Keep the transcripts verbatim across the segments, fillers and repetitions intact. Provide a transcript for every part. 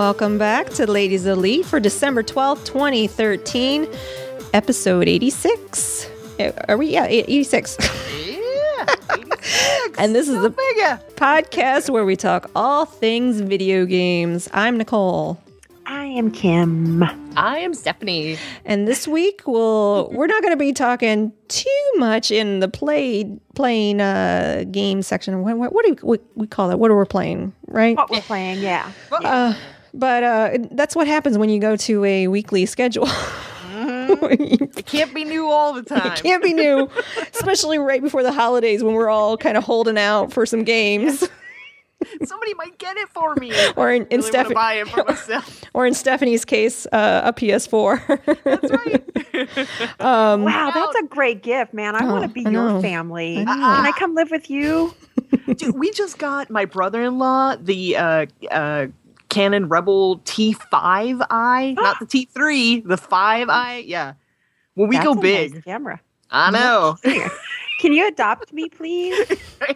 Welcome back to Ladies Elite for December twelfth, twenty thirteen, episode eighty-six. Are we? Yeah, eighty-six. Yeah, eighty-six. And this is Go the figure. podcast where we talk all things video games. I'm Nicole. I am Kim. I am Stephanie. And this week, we'll, we're not going to be talking too much in the play, playing uh, game section. What, what, what do we, we call it? What are we playing, right? What we're playing, yeah. Uh, but uh, that's what happens when you go to a weekly schedule. It can't be new all the time. It can't be new, especially right before the holidays when we're all kind of holding out for some games. Somebody might get it for me. Or in, in really Steph- buy it for myself. or in Stephanie's case, uh, a P S four. That's right. um, Wow, that's a great gift, man. I Oh, want to be I know. your family. I know. Can I come live with you? Dude, we just got my brother-in-law the uh, uh, Canon Rebel T five i, not the T three, the five i. Yeah. When we That's go a big. nice camera. I know. Can you adopt me, please?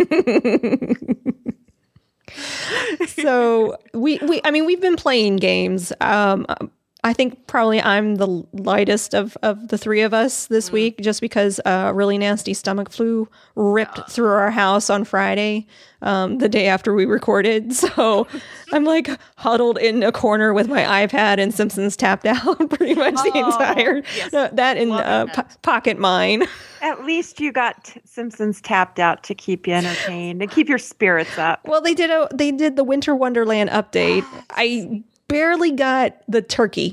so we, we, I mean, we've been playing games. Um, I think probably I'm the lightest of, of the three of us this mm. week, just because a really nasty stomach flu ripped uh. through our house on Friday, um, the day after we recorded. So I'm like huddled in a corner with my iPad and Simpsons tapped out pretty much oh, the entire yes. no, that in uh, po- pocket mine. At least you got t- Simpsons tapped out to keep you entertained and keep your spirits up. Well, they did a they did the Winter Wonderland update. I barely got the turkey.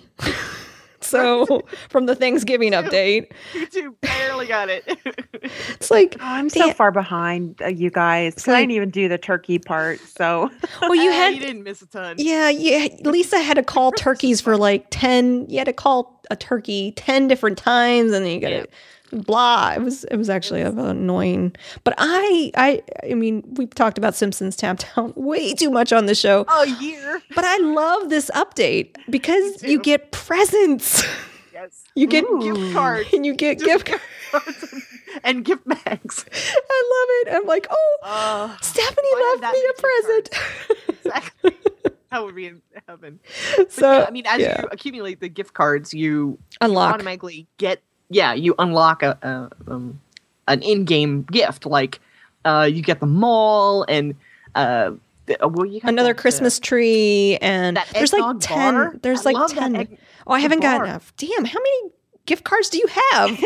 So from the Thanksgiving update. You too barely got it. It's like, oh, I'm so far behind uh, you guys. Because like, I didn't even do the turkey part. So well, you had you didn't miss a ton. Yeah, yeah. Lisa had to call turkeys for like ten. You had to call a turkey ten different times, and then you got to yeah. blah. It was it was actually it was annoying. But I I I mean, we've talked about Simpsons Tapped Out way too much on the show. A year. But I love this update because you get presents. Yes. You get Ooh. gift cards. And you get Just gift cards and gift bags. I love it. I'm like, oh, uh, Stephanie left me a present. Exactly. That would be in heaven. So, yeah, I mean, as yeah. you accumulate the gift cards, you unlock you automatically get. Yeah, you unlock a, a um, an in-game gift, like uh, you get the mall and uh, the, uh, well, you got another that, Christmas uh, tree, and there's like ten. Bar. There's I like ten. Egg, oh, I haven't got bar. enough. Damn, how many gift cards do you have?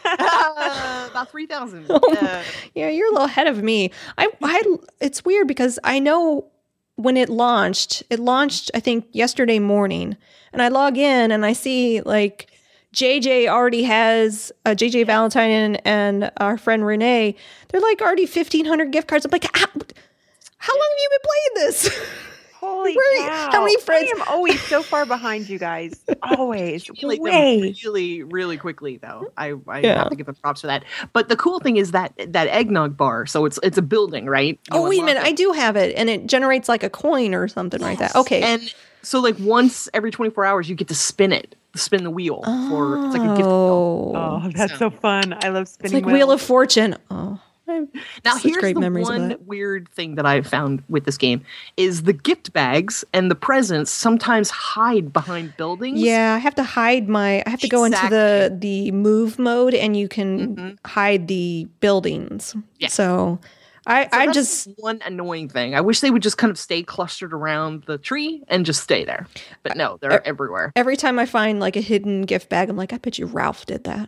uh, about three thousand. Oh, uh, yeah, you're a little ahead of me. I, I, it's weird because I know when it launched. It launched, I think, yesterday morning, and I log in and I see like. J J already has uh, J J Valentine and, and our friend Renee. They're like already fifteen hundred gift cards. I'm like, how, how long have you been playing this? Holy Where, cow! How many friends? I am always so far behind you guys. Always, Like way really, really quickly though. I, I yeah. have to give them props for that. But the cool thing is that that eggnog bar. So it's it's a building, right? You oh wait a minute, it. I do have it, and it generates like a coin or something yes. like that. Okay, and so like once every twenty-four hours, you get to spin it. Spin the wheel oh. for it's like a gift wheel. Oh, that's so, so fun! I love spinning. It's like wheels. Wheel of Fortune. Oh, now here's great the memories one of that. weird thing that I found with this game is the gift bags and the presents sometimes hide behind buildings. Yeah, I have to hide my. I have to go exactly. into the the move mode, and you can mm-hmm. hide the buildings. Yeah. So. I, so I that's just one annoying thing. I wish they would just kind of stay clustered around the tree and just stay there. But no, they're uh, everywhere. Every time I find like a hidden gift bag, I'm like, I bet you Ralph did that.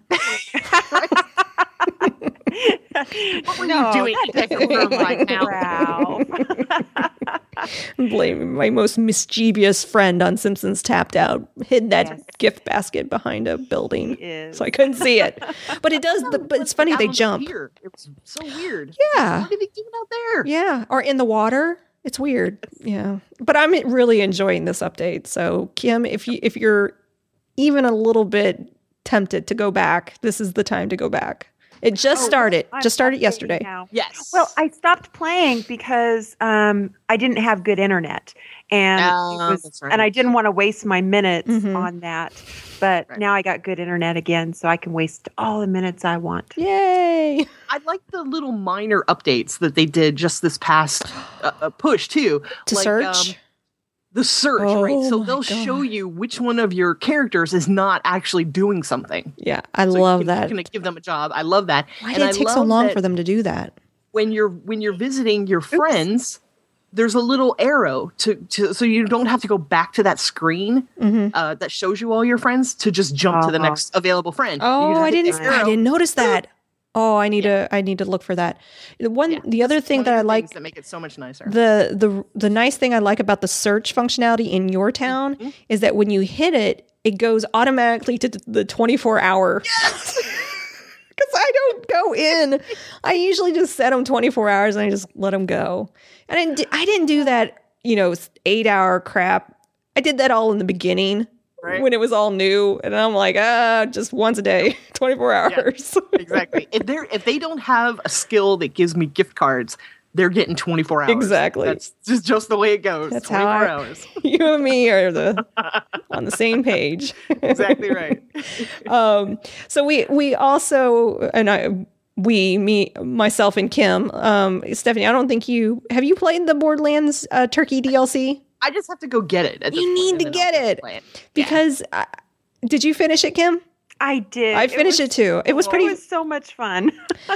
What were no, you doing in that room right now? Ralph? Blaming my most mischievous friend on Simpsons Tapped Out. Hid that yes. gift basket behind a building, so I couldn't see it. But it does. The, but it's funny they jump. The it was so weird. Yeah. What are they doing out there? Yeah, or in the water. It's weird. Yeah, but I'm really enjoying this update. So Kim, if you if you're even a little bit tempted to go back, this is the time to go back. It just oh, started. I'm just started yesterday. Now. Yes. Well, I stopped playing because um, I didn't have good internet, and uh, it was, that's right. and I didn't want to waste my minutes mm-hmm. on that. But right. now I got good internet again, so I can waste all the minutes I want. Yay! I like the little minor updates that they did just this past uh, push too. To like, search. Um, the search, Oh right? So my they'll God. show you which one of your characters is not actually doing something. Yeah, I So love you can, that. You can give them a job. I love that. Why And did I it take so love long that for them to do that? when you're when you're visiting your friends, there's a little arrow to, to so you don't have to go back to that screen Mm-hmm. uh, that shows you all your friends to just jump to the Uh-huh. next available friend. You Oh, just I hit didn't. the I arrow. didn't notice that. Oh, I need to. I need to look for that. The one, Yeah. the other thing One of that I the like, things that make it so much nicer. the the the nice thing I like about the search functionality in your town Mm-hmm. is that when you hit it, it goes automatically to the twenty-four hour. Because I don't go in. I usually just set them twenty-four hours and I just let them go. And I didn't, I didn't do that, you know, eight hour crap. I did that all in the beginning Right. when it was all new. And I'm like, ah, just once a day, twenty-four hours. Exactly. If they're if they don't have a skill that gives me gift cards, they're getting twenty-four hours. Exactly. That's just, just the way it goes. That's how twenty-four I- hours. You and me are the on the same page. Exactly right. Um, so we we also and I we me myself and Kim, um, Stephanie. I don't think you have you played the Borderlands uh, Turkey D L C I just have to go get it. At this You point, need and to then get I'll just it. play because I, did you finish it, Kim? I did. I finished it, was- too. It was pretty. It was so much fun.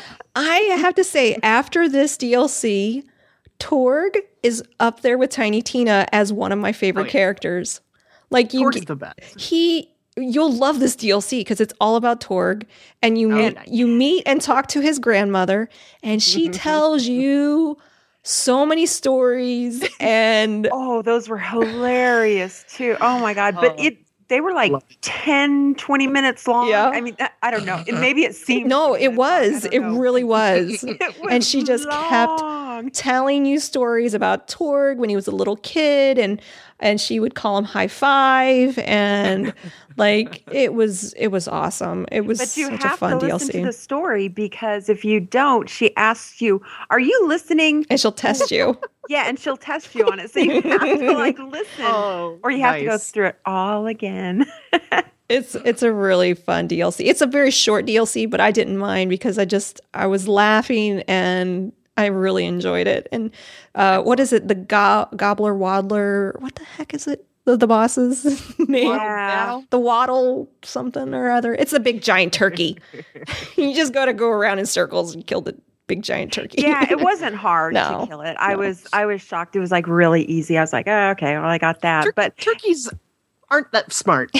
I have to say, after this D L C, Torg is up there with Tiny Tina as one of my favorite Oh, yeah. characters. Like you, Torg's the best. he you'll love this D L C because it's all about Torg, and you Oh, meet nice. you meet and talk to his grandmother, and she tells you so many stories, and Oh, those were hilarious too. Oh my God. But Oh. it they were like Love ten, twenty minutes long. Yeah. I mean, I- I don't know. It, maybe it seemed no, twenty it minutes long. I was, don't it know. really was. It was And she just kept long. telling you stories about Torg when he was a little kid, and and she would call him high five, and like it was it was awesome. It was But you such a have fun to D L listen C. to the story because if you don't, she asks you, "Are you listening?" And she'll test you. Yeah, and she'll test you on it. So you have to like listen, Oh, or you have to go nice. through it all again. It's it's a really fun D L C. It's a very short D L C, but I didn't mind because I just I was laughing and I really enjoyed it. And uh, what is it? The go- Gobbler Waddler? What the heck is it? The, the boss's name? Waddle Yeah. battle? The Waddle something or other. It's a big giant turkey. You just got to go around in circles and kill the big giant turkey. Yeah, it wasn't hard No, to kill it. I no. was I was shocked. It was like really easy. I was like, oh, okay, well, I got that. Tur- but turkeys aren't that smart.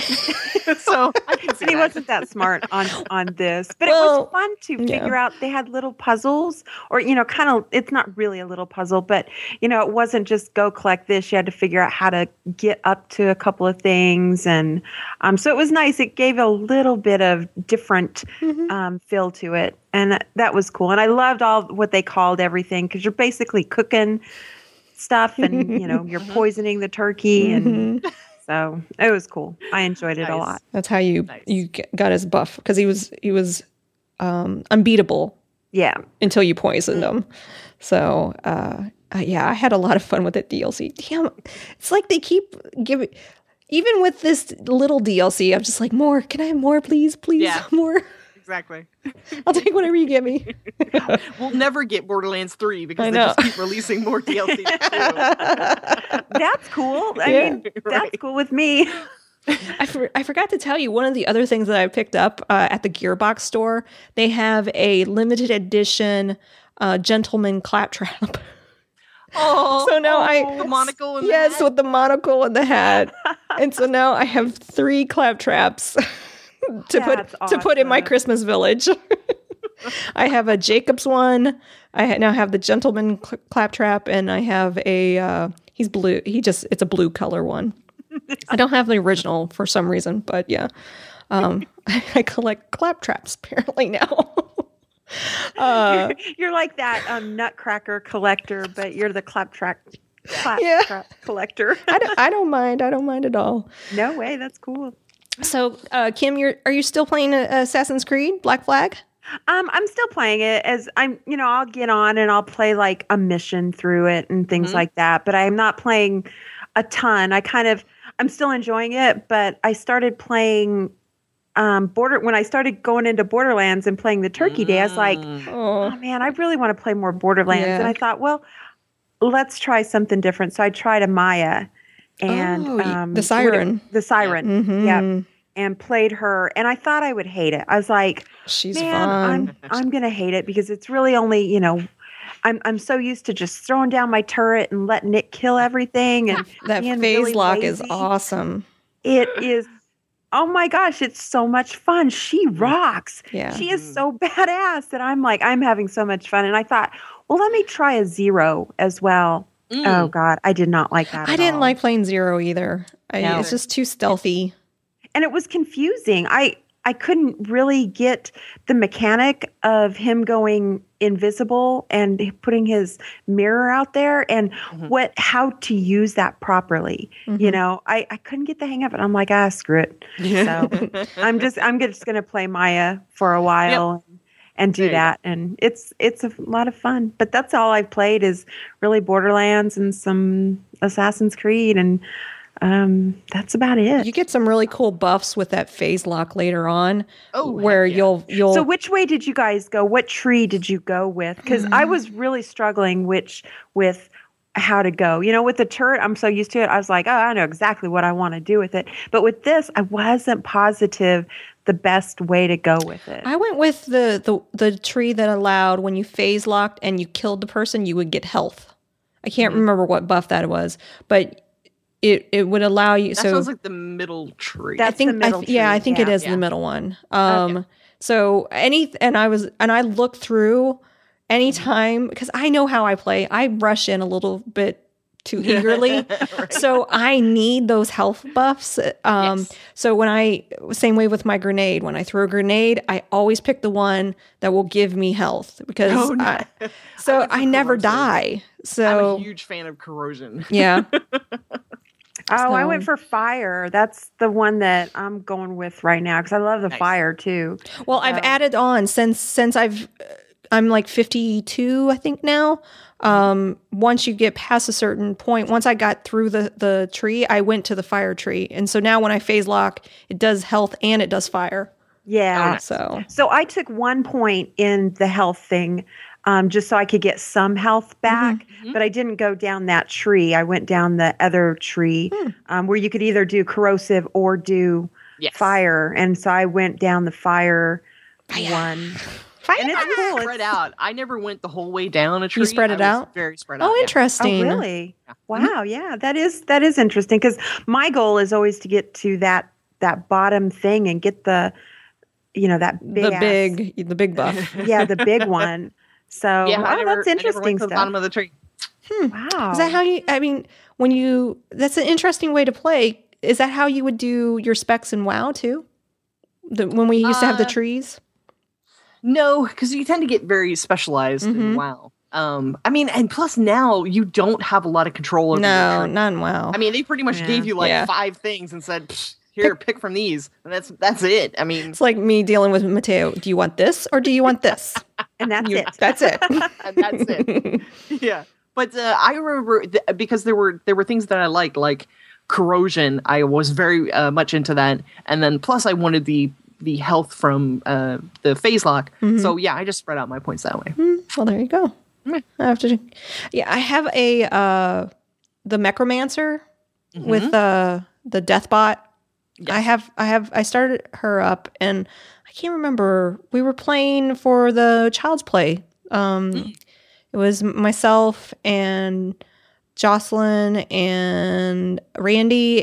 So I can see and he that. wasn't that smart on on this. But it Well, was fun to yeah. figure out. They had little puzzles, or you know, kind of. It's not really a little puzzle, but you know, it wasn't just go collect this. You had to figure out how to get up to a couple of things, and um, so it was nice. It gave a little bit of different Mhm. um, feel to it, and that, that was cool. And I loved all what they called everything because you're basically cooking stuff, and you know, you're poisoning the turkey, and Mhm. so it was cool. I enjoyed it a Nice. lot. That's how you Nice. you g- got his buff because he was he was um, unbeatable Yeah. until you poisoned him. So uh, uh, yeah, I had a lot of fun with it D L C. Damn, it's like they keep giving. Even with this little D L C, I'm just like, more. Can I have more, please? Please, Yeah. more. Exactly. I'll take whatever you give me. We'll never get Borderlands three because I they know. just keep releasing more D L C. That's cool. I Yeah. mean, that's Right. cool with me. I, for, I forgot to tell you one of the other things that I picked up uh, at the Gearbox store. They have a limited edition uh, gentleman claptrap. Oh, So now I- the monocle and Yes, the hat. with the monocle and the hat. And so now I have three claptraps to That's put to put in my awesome. Christmas village. I have a Jacob's one. I ha- now have the gentleman cl- claptrap, and I have a uh, he's blue. He just it's a blue color one. I don't have the original for some reason, but yeah, um, I, I collect claptraps apparently now. uh, You're like that um, nutcracker collector, but you're the claptrap clap Yeah. trap collector. I don't I don't mind. I don't mind at all. No way. That's cool. So, uh, Kim, you're are you still playing uh, Assassin's Creed Black Flag? Um, I'm still playing it as I'm, you know, I'll get on and I'll play like a mission through it and things Mhm. like that. But I'm not playing a ton. I kind of, I'm still enjoying it, but I started playing um, Border when I started going into Borderlands and playing the Turkey Day. I was like, Mm. oh Oh, man, I really want to play more Borderlands. Yeah. And I thought, well, let's try something different. So I tried a Maya, and Oh, y- um, the siren. the siren, Mhm. yep, and played her. And I thought I would hate it. I was like, She's man, fun. I'm I'm gonna hate it because it's really only, you know, I'm I'm so used to just throwing down my turret and letting it kill everything, and That being phase really lock is lazy. awesome. It is. Oh my gosh, it's so much fun. She rocks. Yeah. She is so badass that I'm like, I'm having so much fun. And I thought, well, let me try a zero as well. Mm. Oh God, I did not like that. I at didn't all. like playing Zero either. I, No. It's just too stealthy. And it was confusing. I I couldn't really get the mechanic of him going invisible and putting his mirror out there and Mhm. what how to use that properly. You Mhm. know, I, I couldn't get the hang of it. I'm like, ah, screw it. So I'm just I'm just gonna play Maya for a while and, and do There you go. that. And it's it's a lot of fun. But that's all I've played is really Borderlands and some Assassin's Creed, and um, that's about it. You get some really cool buffs with that phase lock later on, Oh, heck where yeah. you'll you'll. So which way did you guys go? What tree did you go with? Because I was really struggling which with how to go. You know, with the turret, I'm so used to it. I was like, oh, I know exactly what I want to do with it. But with this, I wasn't positive the best way to go with it. I went with the, the the tree that allowed when you phase locked and you killed the person, you would get health. I can't Mhm. remember what buff that was, but it it would allow you. That so sounds like the middle tree. That's I think the middle I th- yeah, tree, I think it yeah. is Yeah. the middle one. Um, Okay. so any and I was and I looked through anytime because I know how I play. I rush in a little bit too eagerly. Right. So I need those health buffs. Um, Yes. So when I, same way with my grenade, when I throw a grenade, I always pick the one that will give me health because Oh, no. I, so went for I never corrosive. die. I'm So a huge fan of corrosion. yeah, Oh, I So- went for fire. That's the one that I'm going with right now because I love the Nice. fire too. well, I've So- added on since, since I've, uh, I'm like fifty-two, I think now. Um, once you get past a certain point, once I got through the, the tree, I went to the fire tree. And so now when I phase lock, it does health and it does fire. Yeah. Oh, nice. So So I took one point in the health thing um, just so I could get some health back, Mhm. but I didn't go down that tree. I went down the other tree Hmm. um, where you could either do corrosive or do Yes. fire. And so I went down the fire Fire. one. fire. And it's I was cool. spread It's- out. I never went the whole way down a tree. spread I it was out? Very spread out. Oh, yeah. interesting. Oh, really? Yeah. Wow. Yeah, that is that is interesting because my goal is always to get to that that bottom thing and get the, you know, that big The ass- big, the big buff. yeah, the big one. So Yeah, I oh, never, that's I never interesting went to the stuff. bottom of the tree. Wow. Is that how you? I mean, when you that's an interesting way to play. Is that how you would do your specs in WoW too? The, when we used to have the Uh, trees. No, because you tend to get very specialized Mhm. in WoW. Um, I mean, and plus now you don't have a lot of control over your No, tree. not in WoW. I mean, they pretty much Yeah. gave you like Yeah. five things and said, "Psh, "Here, pick from these," and that's that's it. I mean, it's like me dealing with Mateo. Do you want this or do you want this? and that's You- it. That's it. and that's it. Yeah, but uh, I remember th- because there were there were things that I liked, like corrosion. I was very uh, much into that, and then plus I wanted the the health from uh, the phase lock. Mhm. So yeah, I just spread out my points that way. Hmm, well, there you go. Meh. I have to. Yeah, I have a uh, the Necromancer with uh, the Deathbot. Yes. I have, I have, I started her up, and I can't remember. We were playing for the Child's Play. Um, Mm. It was myself and Jocelyn and Randy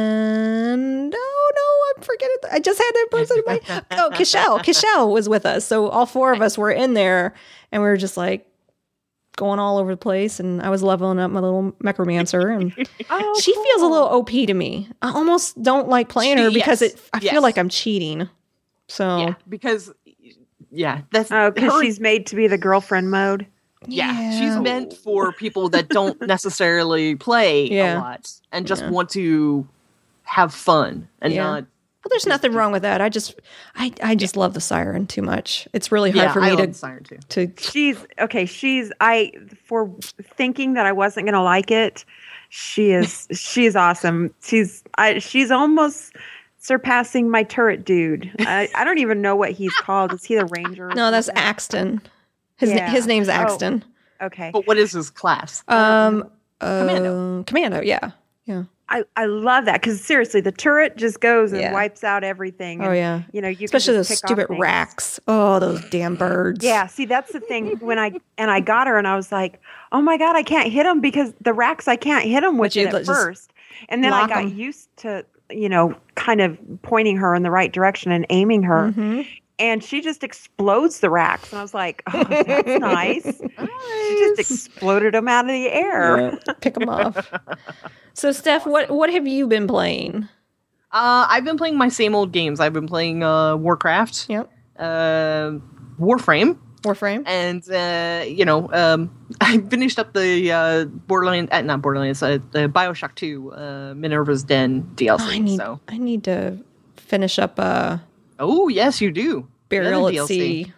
and oh no, I'm forgetting. I just had that person in my oh Kishel. Kishel was with us, so all four of us were in there, and we were just like going all over the place. And I was leveling up my little Necromancer, and Oh, she feels a cool. little O P to me. I almost don't like playing her She- because yes, it. I yes. feel like I'm cheating. So Yeah, because yeah, that's Oh, because her- she's made to be the girlfriend mode. yeah, she's meant for people that don't necessarily play Yeah. a lot and just Yeah. want to have fun and Yeah. not. Well, there's nothing wrong with that. I just, I, I just love the siren too much. It's really hard Yeah, for I me love to, Siren too. to. She's okay. She's I for thinking that I wasn't going to like it. She is. she's awesome. She's. I. She's almost surpassing my turret dude. I, I don't even know what he's called. Is he the ranger? or No, that's something? Axton. His Yeah. his name's Oh. Axton. Okay. But what is his class? Um, uh, Commando. Commando. Yeah, yeah. I, I love that because seriously, the turret just goes and Yeah. wipes out everything. And, Oh, yeah. you know, you Especially can those just pick stupid off things. racks. Oh, those damn birds. Yeah, see, that's the thing. When I and I got her, and I was like, "Oh my god, I can't hit them because the racks I can't hit them with But you it at just first." And then I lock got 'em. used to, you know, kind of pointing her in the right direction and aiming her, Mhm. and she just explodes the racks. And I was like, "Oh, that's nice." She just exploded them out of the air. Yeah, pick them off. So, Steph, what what have you been playing? Uh, I've been playing my same old games. I've been playing uh, Warcraft, Yep. uh, Warframe, Warframe. and uh, you know, um, I finished up the uh, Borderlands, uh, not Borderlands, uh, the Bioshock two, uh, Minerva's Den D L C. Oh, I need so, I need to finish up uh, oh yes, you do. The Burial other at D L C. Sea.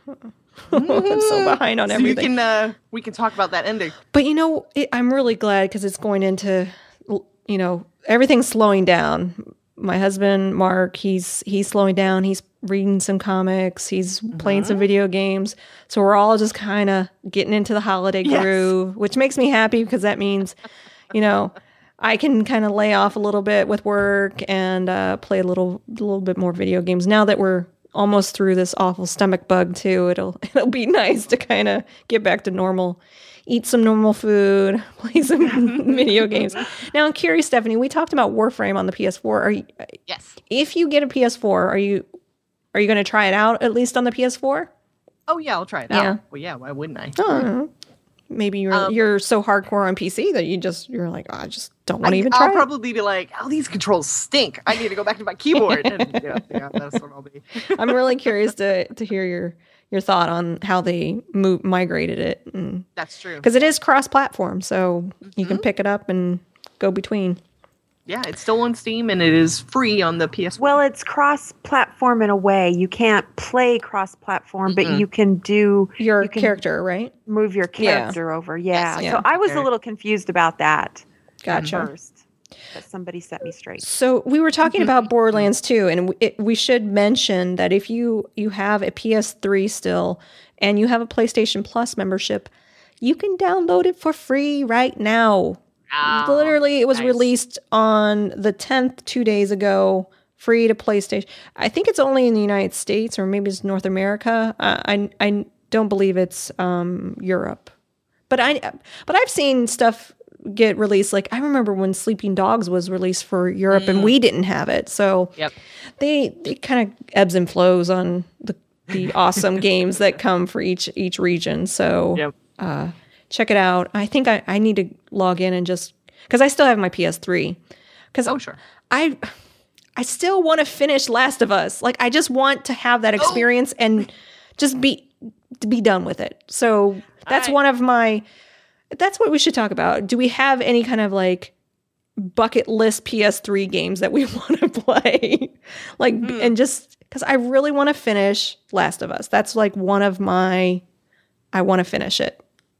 I'm so behind on So everything. we can uh, we can talk about that ending. But you know, it, I'm really glad because it's going into, you know, everything's slowing down. My husband, Mark, he's he's slowing down. He's reading some comics. He's playing some video games. So we're all just kind of getting into the holiday Yes. groove, which makes me happy because that means, you know, I can kind of lay off a little bit with work and uh, play a little a little bit more video games. Now that we're almost through this awful stomach bug too, it'll it'll be nice to kind of get back to normal. Eat some normal food, play some video games. Now, I'm curious, Stephanie. We talked about Warframe on the P S four. Are you, Yes. if you get a P S four, are you are you going to try it out at least on the P S four? Oh yeah, I'll try it Yeah. out. Well, yeah, why wouldn't I? Oh, maybe you're Um, you're so hardcore on P C that you just you're like, oh, I just don't want to I, even I'll try. it. probably be like, oh, these controls stink. I need to go back to my keyboard. And, yeah, yeah, that's what I'll be. I'm really curious to to hear your your thought on how they move, migrated it, That's true. because it is cross platform, so you can pick it up and go between. Yeah, it's still on Steam and it is free on the P S four. Well, it's cross-platform in a way. You can't play cross-platform, but you can do Your you can character, right? move your Yeah. character over. Yeah. Yes, So yeah. I was a Okay. little confused about that Gotcha. at first, but somebody set me straight. So we were talking about Borderlands two, and w- it, we should mention that if you you have a P S three still and you have a PlayStation Plus membership, you can download it for free right now. Ah, Literally, it was nice. released on the tenth, two days ago, free to PlayStation. I think it's only in the United States, or maybe it's North America. Uh, I I don't believe it's um, Europe, but I but I've seen stuff get released. Like I remember when Sleeping Dogs was released for Europe, and we didn't have it. So Yep. they they kind of ebbs and flows on the the awesome games that come for each each region. So Yep. uh, check it out. I think I, I need to log in and just because I still have my P S three. Because Oh, sure. I I still want to finish Last of Us. Like I just want to have that experience and just be to be done with it. So that's right. one of my. That's what we should talk about. Do we have any kind of like bucket list P S three games that we want to play? like and just because I really want to finish Last of Us. That's like one of my. I want to finish it.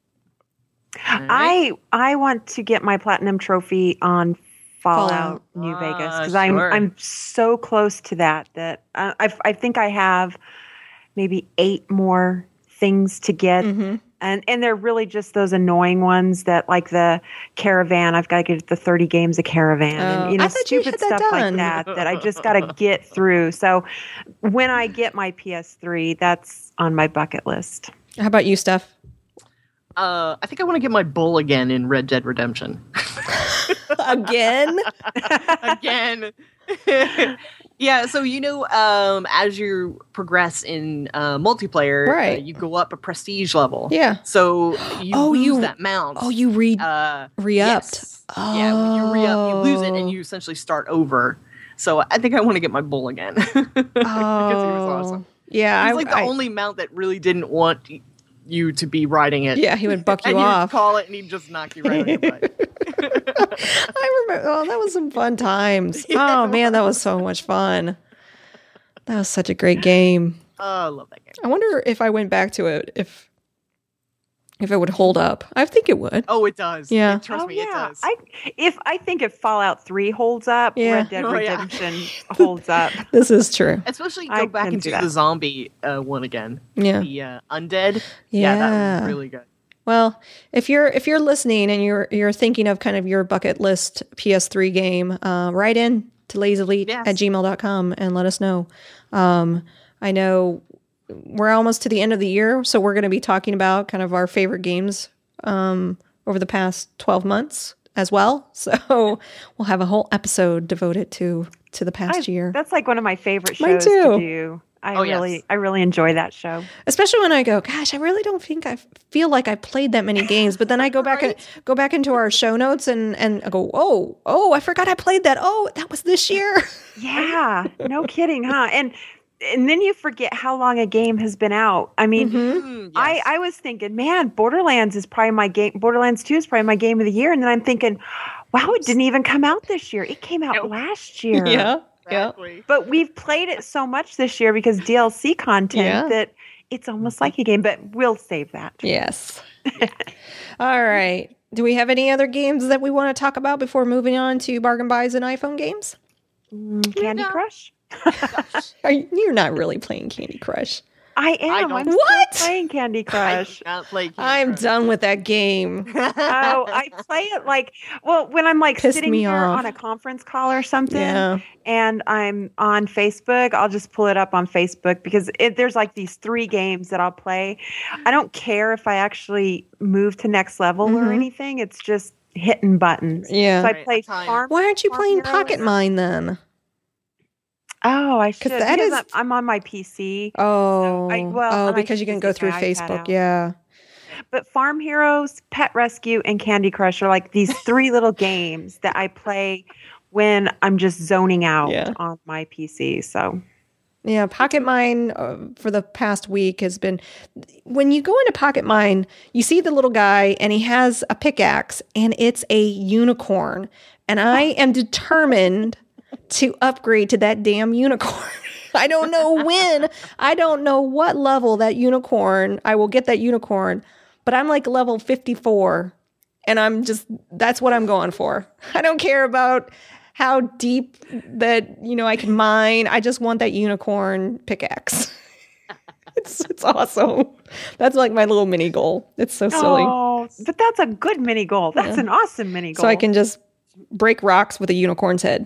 I I want to get my platinum trophy on Fallout, Fallout. New Ah, Vegas because I'm sure. I'm so close to that that uh, I I think I have maybe eight more things to get. Mm-hmm. And and they're really just those annoying ones that like the Caravan. I've got to get the thirty games of Caravan Oh, and you know I thought you stupid had that stuff done. like that that I just got to get through. So when I get my P S three, that's on my bucket list. How about you, Steph? Uh, I think I want to get my bull again in Red Dead Redemption. Again? Again. Yeah, so you know, um, as you progress in uh, multiplayer, Right. uh, you go up a prestige level. Yeah. So you Oh, lose you- that mount. Oh, you re uh, re-upped. yes. Yeah, when you re-up, you lose it, and you essentially start over. So I think I want to get my bull again because he was awesome. Yeah, He's I, like the I- Oh. only mount that really didn't want y- you to be riding it. yeah, he would buck you and you'd off. call it, and he'd just knock you right on your butt. I remember. Oh, that was some fun times. Oh man, that was so much fun. That was such a great game. Oh, I love that game. I wonder if I went back to it, if if it would hold up. I think it would. Oh, it does. Yeah. Trust oh, me, yeah. it does. I if I think if Fallout three holds up, Yeah. Red Dead Oh, yeah. Redemption holds up. This is true. Especially go I back can and do do that. the zombie uh, one again. Yeah. The uh, undead. Yeah. that Yeah. was really good. Well, if you're if you're listening and you're you're thinking of kind of your bucket list P S three game, uh, write in to lazyelite Yes. at gmail dot com and let us know. Um, I know we're almost to the end of the year, so we're going to be talking about kind of our favorite games um, over the past twelve months as well. So we'll have a whole episode devoted to to the past I, year. That's like one of my favorite Mine shows too. to do. I Oh, really, yes. I really enjoy that show. Especially when I go, gosh, I really don't think I feel like I played that many games. But then I go back Right? and go back into our show notes and and I go, oh, oh, I forgot I played that. Oh, that was this year. Yeah, no kidding, huh? And and then you forget how long a game has been out. I mean, Mm, yes. I, I was thinking, man, Borderlands is probably my game. Borderlands two is probably my game of the year. And then I'm thinking, wow, it didn't even come out this year. It came out Nope. last year. yeah, yeah. Exactly. But we've played it so much this year because D L C content Yeah. that it's almost like a game, but we'll save that. Yes. All right. Do we have any other games that we want to talk about before moving on to bargain buys and iPhone games? Mm, Candy No. Crush? Are you, you're not really playing Candy Crush. I am. I don't- I'm What? still playing Candy I Crush. do not play Candy I'm Crush. done with that game. Oh, I play it like, well, when I'm like Pissed sitting me here off. on a conference call or something Yeah. and I'm on Facebook, I'll just pull it up on Facebook because it, there's like these three games that I'll play. I don't care if I actually move to next level or Mhm. anything. It's just hitting buttons. Yeah. So I Right, play that's fine. Farm. Why aren't you Farm playing Hero Pocket and- Mine then? Oh, I should. that because is- I'm, I'm on my P C. Oh, I- well, oh, and I because you should can just go take through my iPad Facebook. out. Yeah. But Farm Heroes, Pet Rescue, and Candy Crush are like these three little games that I play when I'm just zoning out Yeah. on my P C. So Yeah, Pocket Mine uh, for the past week has been. When you go into Pocket Mine, you see the little guy and he has a pickaxe and it's a unicorn. And I am determined to upgrade to that damn unicorn. I don't know when. I don't know what level that unicorn, I will get that unicorn, but I'm like level fifty-four and I'm just, that's what I'm going for. I don't care about how deep that, you know, I can mine. I just want that unicorn pickaxe. it's it's awesome. That's like my little mini goal. It's so silly. Oh, but that's a good mini goal. That's Yeah. an awesome mini goal. So I can just break rocks with a unicorn's head.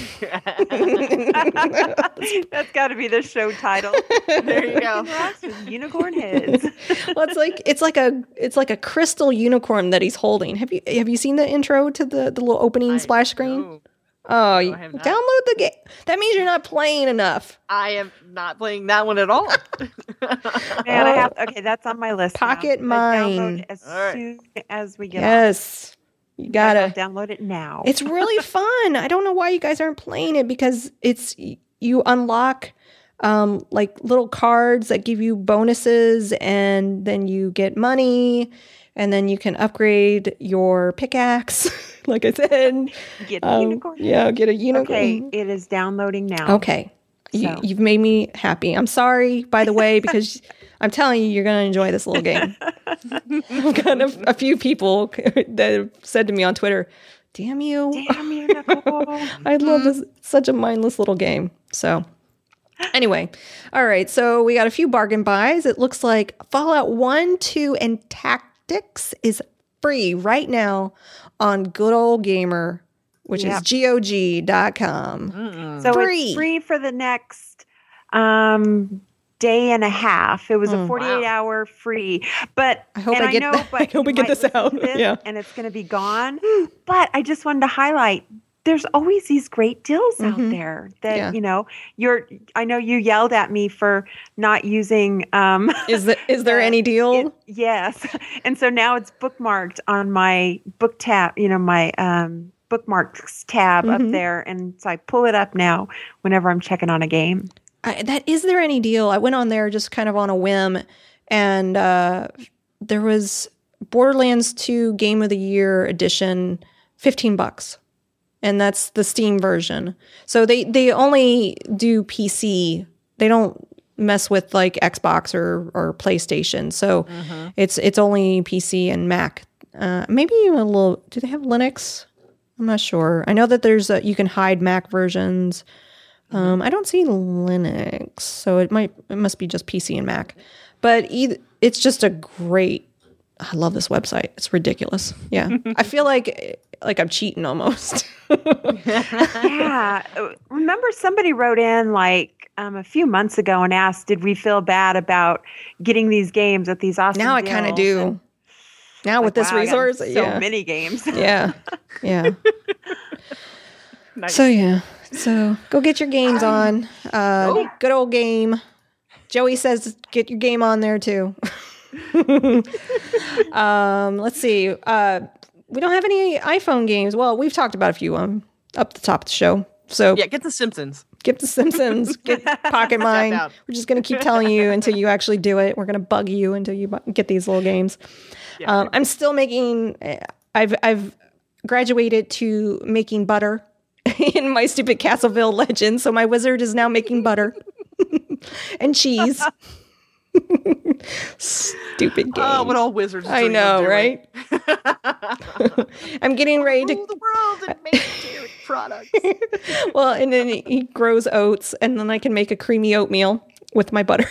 That's got to be the show title. There you go. Breaking rocks with unicorn heads. Well, it's like it's like a it's like a crystal unicorn that he's holding. Have you have you seen the intro to the the little opening I splash screen? know. Oh, you I have not. download the game. That means you're not playing enough. I am not playing that one at all. Man, I have. Okay, that's on my list. now. Pocket I Mine. download it as All right. soon as we get off. Yes, you I gotta. gotta download it now. It's really fun. I don't know why you guys aren't playing it because it's you unlock um, like little cards that give you bonuses, and then you get money, and then you can upgrade your pickaxe. Like I said, Get a um, unicorn. yeah, get a unicorn. Okay, it is downloading now. Okay. You, So. You've made me happy. I'm sorry, by the way, because I'm telling you, you're going to enjoy this little game. I've got a, a few people that have said to me on Twitter, damn you. Damn you, Nicole. I love this. It's such a mindless little game. So, anyway. All right. So, we got a few bargain buys. It looks like Fallout one, two, and Tactics is free right now on Good Old Gamer, which Yep. is G O G dot com. Mm-mm. So Free. it's free for the next um, day and a half. It was Mm. a forty-eight hour free. But I hope and I get know, that- but I hope we you get might this listen out. to this Yeah. and it's going to be gone. But I just wanted to highlight. There's always these great deals Mhm. out there that Yeah. you know. You're. I know you yelled at me for not using. Um, Is, the, is there Uh, any deal? it- yes, and so now it's bookmarked on my book tab. You know my um, bookmarks tab Mhm. up there, and so I pull it up now whenever I'm checking on a game. I, that is there any deal? I went on there just kind of on a whim, and uh, there was Borderlands two Game of the Year edition, fifteen bucks, and that's the Steam version. So they they only do P C. They don't mess with like Xbox or or PlayStation. So Mhm. it's it's only P C and Mac. Uh, maybe even a little. Do they have Linux? I'm not sure. I know that there's a, you can hide Mac versions. Um, I don't see Linux, so it might it must be just P C and Mac. But either, it's just a great I love this website. It's ridiculous. Yeah. I feel like like I'm cheating almost. Yeah. Remember somebody wrote in like um, a few months ago and asked, did we feel bad about getting these games at these awesome Now I deals? kind of do. And now like, with this wow, I got resource. so yeah. many games. Yeah. Yeah. Nice. So yeah. So go get your games on. Uh, Oh. Good old game. Joey says get your game on there too. um, let's see. Uh, we don't have any iPhone games. Well, we've talked about a few um up the top of the show. So Yeah, get the Simpsons. get the Simpsons, get Pocket Mine. out. We're just going to keep telling you until you actually do it. We're going to bug you until you bu- get these little games. Yeah. Um, I'm still making. I've I've graduated to making butter in my stupid Castleville legend. So my wizard is now making butter and cheese. Stupid game. Oh, what all wizards I dream of know, doing. right? I'm getting ready Rule to. the world and make dairy products. Well, and then he grows oats, and then I can make a creamy oatmeal with my butter.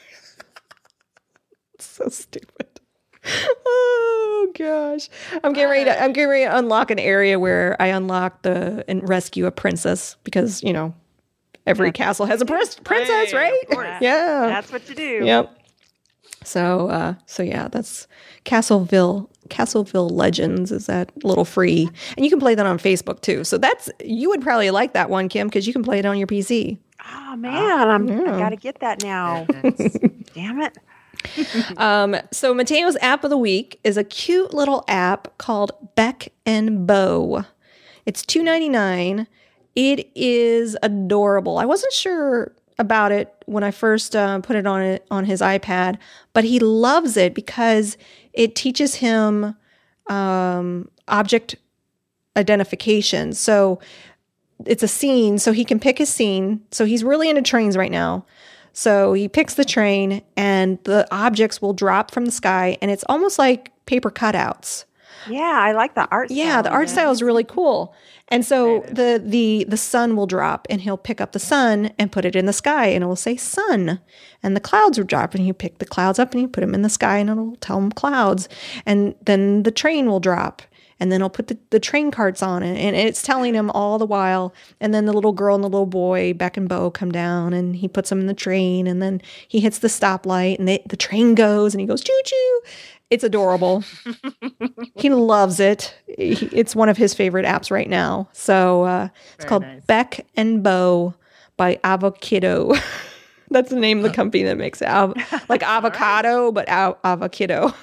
It's so stupid. Oh gosh, I'm getting ready to. I'm getting ready to unlock an area where I unlock the and rescue a princess because you know every Yeah. castle has a prince, princess, Hey, right? of course. Yeah, That's what you do. Yep. So, uh, so yeah, that's Castleville. Castleville Legends is that little free, and you can play that on Facebook too. So that's you would probably like that one, Kim, because you can play it on your P C. Oh man, I'm, Yeah. I got to get that now. Damn it. Um, so Mateo's app of the week is a cute little app called Beck and Bow. It's two ninety-nine. It is adorable. I wasn't sure about it when I first uh, put it on it on his iPad, but he loves it because it teaches him um, object identification. So it's a scene, so he can pick his scene. So he's really into trains right now. So he picks the train, and the objects will drop from the sky, and it's almost like paper cutouts. Yeah, I like the art. Yeah, style the of art it. style is really cool. And so Very the the the sun will drop, and he'll pick up the sun and put it in the sky, and it will say sun. And the clouds will drop, and you pick the clouds up, and you put them in the sky, and it'll tell him clouds. And then the train will drop, and then he'll put the, the train carts on it, and it's telling him all the while. And then the little girl and the little boy, Beck and Bo, come down, and he puts them in the train, and then he hits the stoplight, and they, the train goes, and he goes choo choo. It's adorable. He loves it. He- It's one of his favorite apps right now. So uh, it's Very called nice. Beck and Bow by Avocado. That's the name of the company that makes it. Av- like avocado, but av- avocado.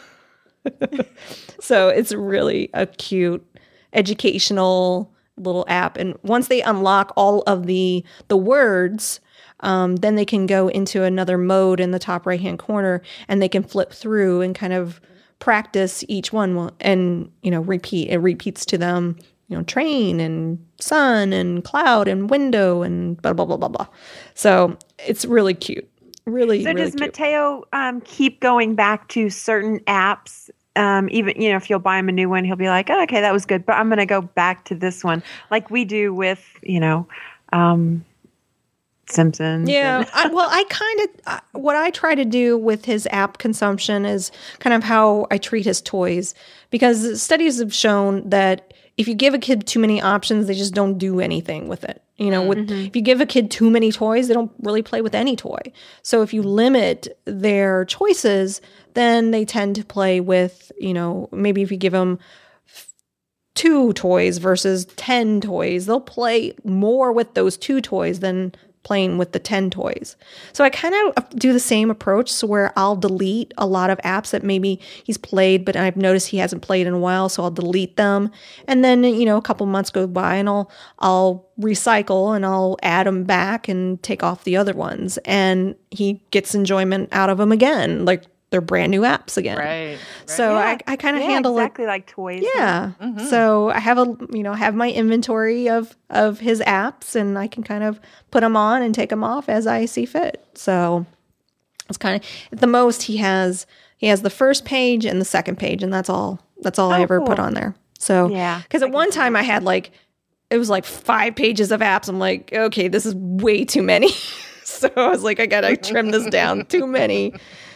So it's really a cute educational little app. And once they unlock all of the the words, um, then they can go into another mode in the top right hand corner, and they can flip through and kind of practice each one and, you know, repeat. It repeats to them, you know, train and sun and cloud and window and blah, blah, blah, blah, blah. So it's really cute. Really, So really does cute. Mateo um, keep going back to certain apps? Um, even, you know, if you'll buy him a new one, he'll be like, oh, okay, that was good, but I'm going to go back to this one, like we do with, you know, um, Simpsons. Yeah. and- I, well, I kind of, uh, what I try to do with his app consumption is kind of how I treat his toys, because studies have shown that if you give a kid too many options, they just don't do anything with it. You know, with, if you give a kid too many toys, they don't really play with any toy. So if you limit their choices, then they tend to play with, you know, maybe if you give them two toys versus ten toys, they'll play more with those two toys than playing with the ten toys. So I kind of do the same approach, so where I'll delete a lot of apps that maybe he's played, but I've noticed he hasn't played in a while, so I'll delete them. And then, you know, a couple months go by and I'll I'll recycle and I'll add them back and take off the other ones. And he gets enjoyment out of them again, like they're brand new apps again. Right. right. So Yeah. I, I kind of Yeah, handle it. exactly like toys. Yeah. So I have a you know have my inventory of of his apps, and I can kind of put them on and take them off as I see fit. So it's kind of at the most he has he has the first page and the second page, and that's all that's all I Oh, ever put cool. on there. So Yeah, because I at can one see time I had like it was like five pages of apps. I'm like, okay, this is way too many. So I was like, I gotta trim this down. Too many.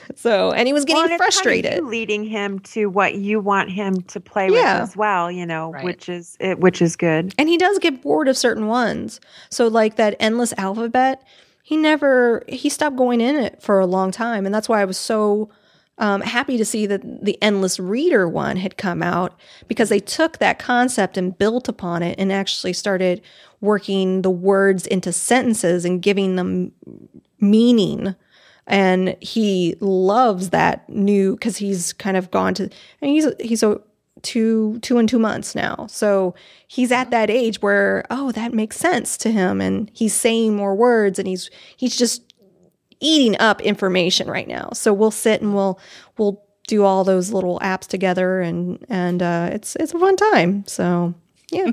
So, and he was getting well, and it's frustrated. Kind of you leading him to what you want him to play Yeah. with as well, you know, Right. which is it, which is good. And he does get bored of certain ones. So like that endless alphabet, he never, he stopped going in it for a long time. And that's why I was so um, happy to see that the endless reader one had come out, because they took that concept and built upon it and actually started working the words into sentences and giving them meaning. And he loves that new, because he's kind of gone to, and he's he's a two two and two months now, so he's at that age where, oh, that makes sense to him, and he's saying more words, and he's he's just eating up information right now. So we'll sit and we'll we'll do all those little apps together, and and uh, it's it's a fun time. So yeah,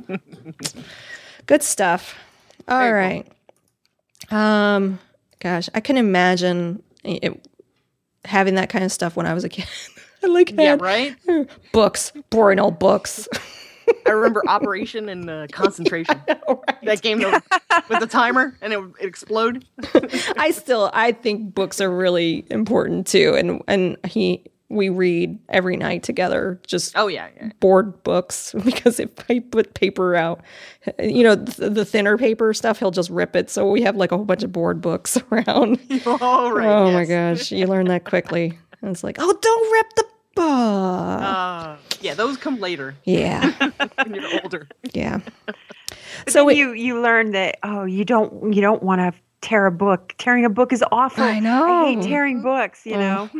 good stuff. All Very right. Cool. Um. Gosh, I can imagine it, having that kind of stuff when I was a kid. I like Yeah, had right? books, boring old books. I remember Operation and uh, Concentration. Right. That game that was, with the timer and it would it explode. I still, I think books are really important too, and and he, we read every night together, just Oh, yeah, yeah. board books, because if I put paper out, you know, the, the thinner paper stuff, he'll just rip it. So we have like a whole bunch of board books around. Oh, right. Oh my yes. gosh, you learn that quickly. And it's like, oh, don't rip the book. Uh, yeah, those come later Yeah, when you're older. yeah. But So then it- you you learn that oh you don't you don't want to tear a book. Tearing a book is awful. I know. I hate tearing books. You know.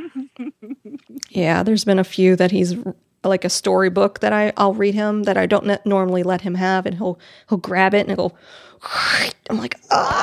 Yeah, there's been a few that he's like a storybook that I I'll read him that I don't n- normally let him have, and he'll he'll grab it and he'll go. I'm like,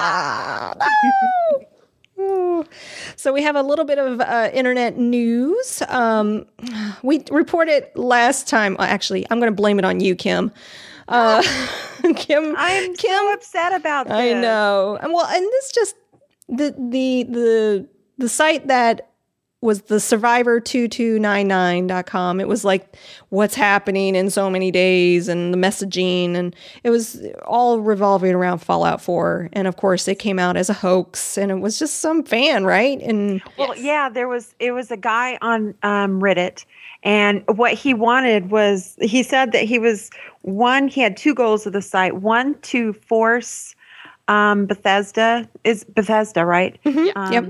ah, no. Ooh. So we have a little bit of uh, internet news. Um, we reported last time. uh, Actually, I'm going to blame it on you, Kim. Uh, Kim, I'm Kim, so upset about this. I know. And well, and this just the the the the site that was the survivor two two nine nine dot com. It was like what's happening in so many days and the messaging, and it was all revolving around Fallout four. And of course it came out as a hoax, and it was just some fan, right? And Well, Yes. yeah, there was it was a guy on um, Reddit, and what he wanted was he said that he was one. He had two goals of the site: one to force um, Bethesda is Bethesda, right? Um, Yep.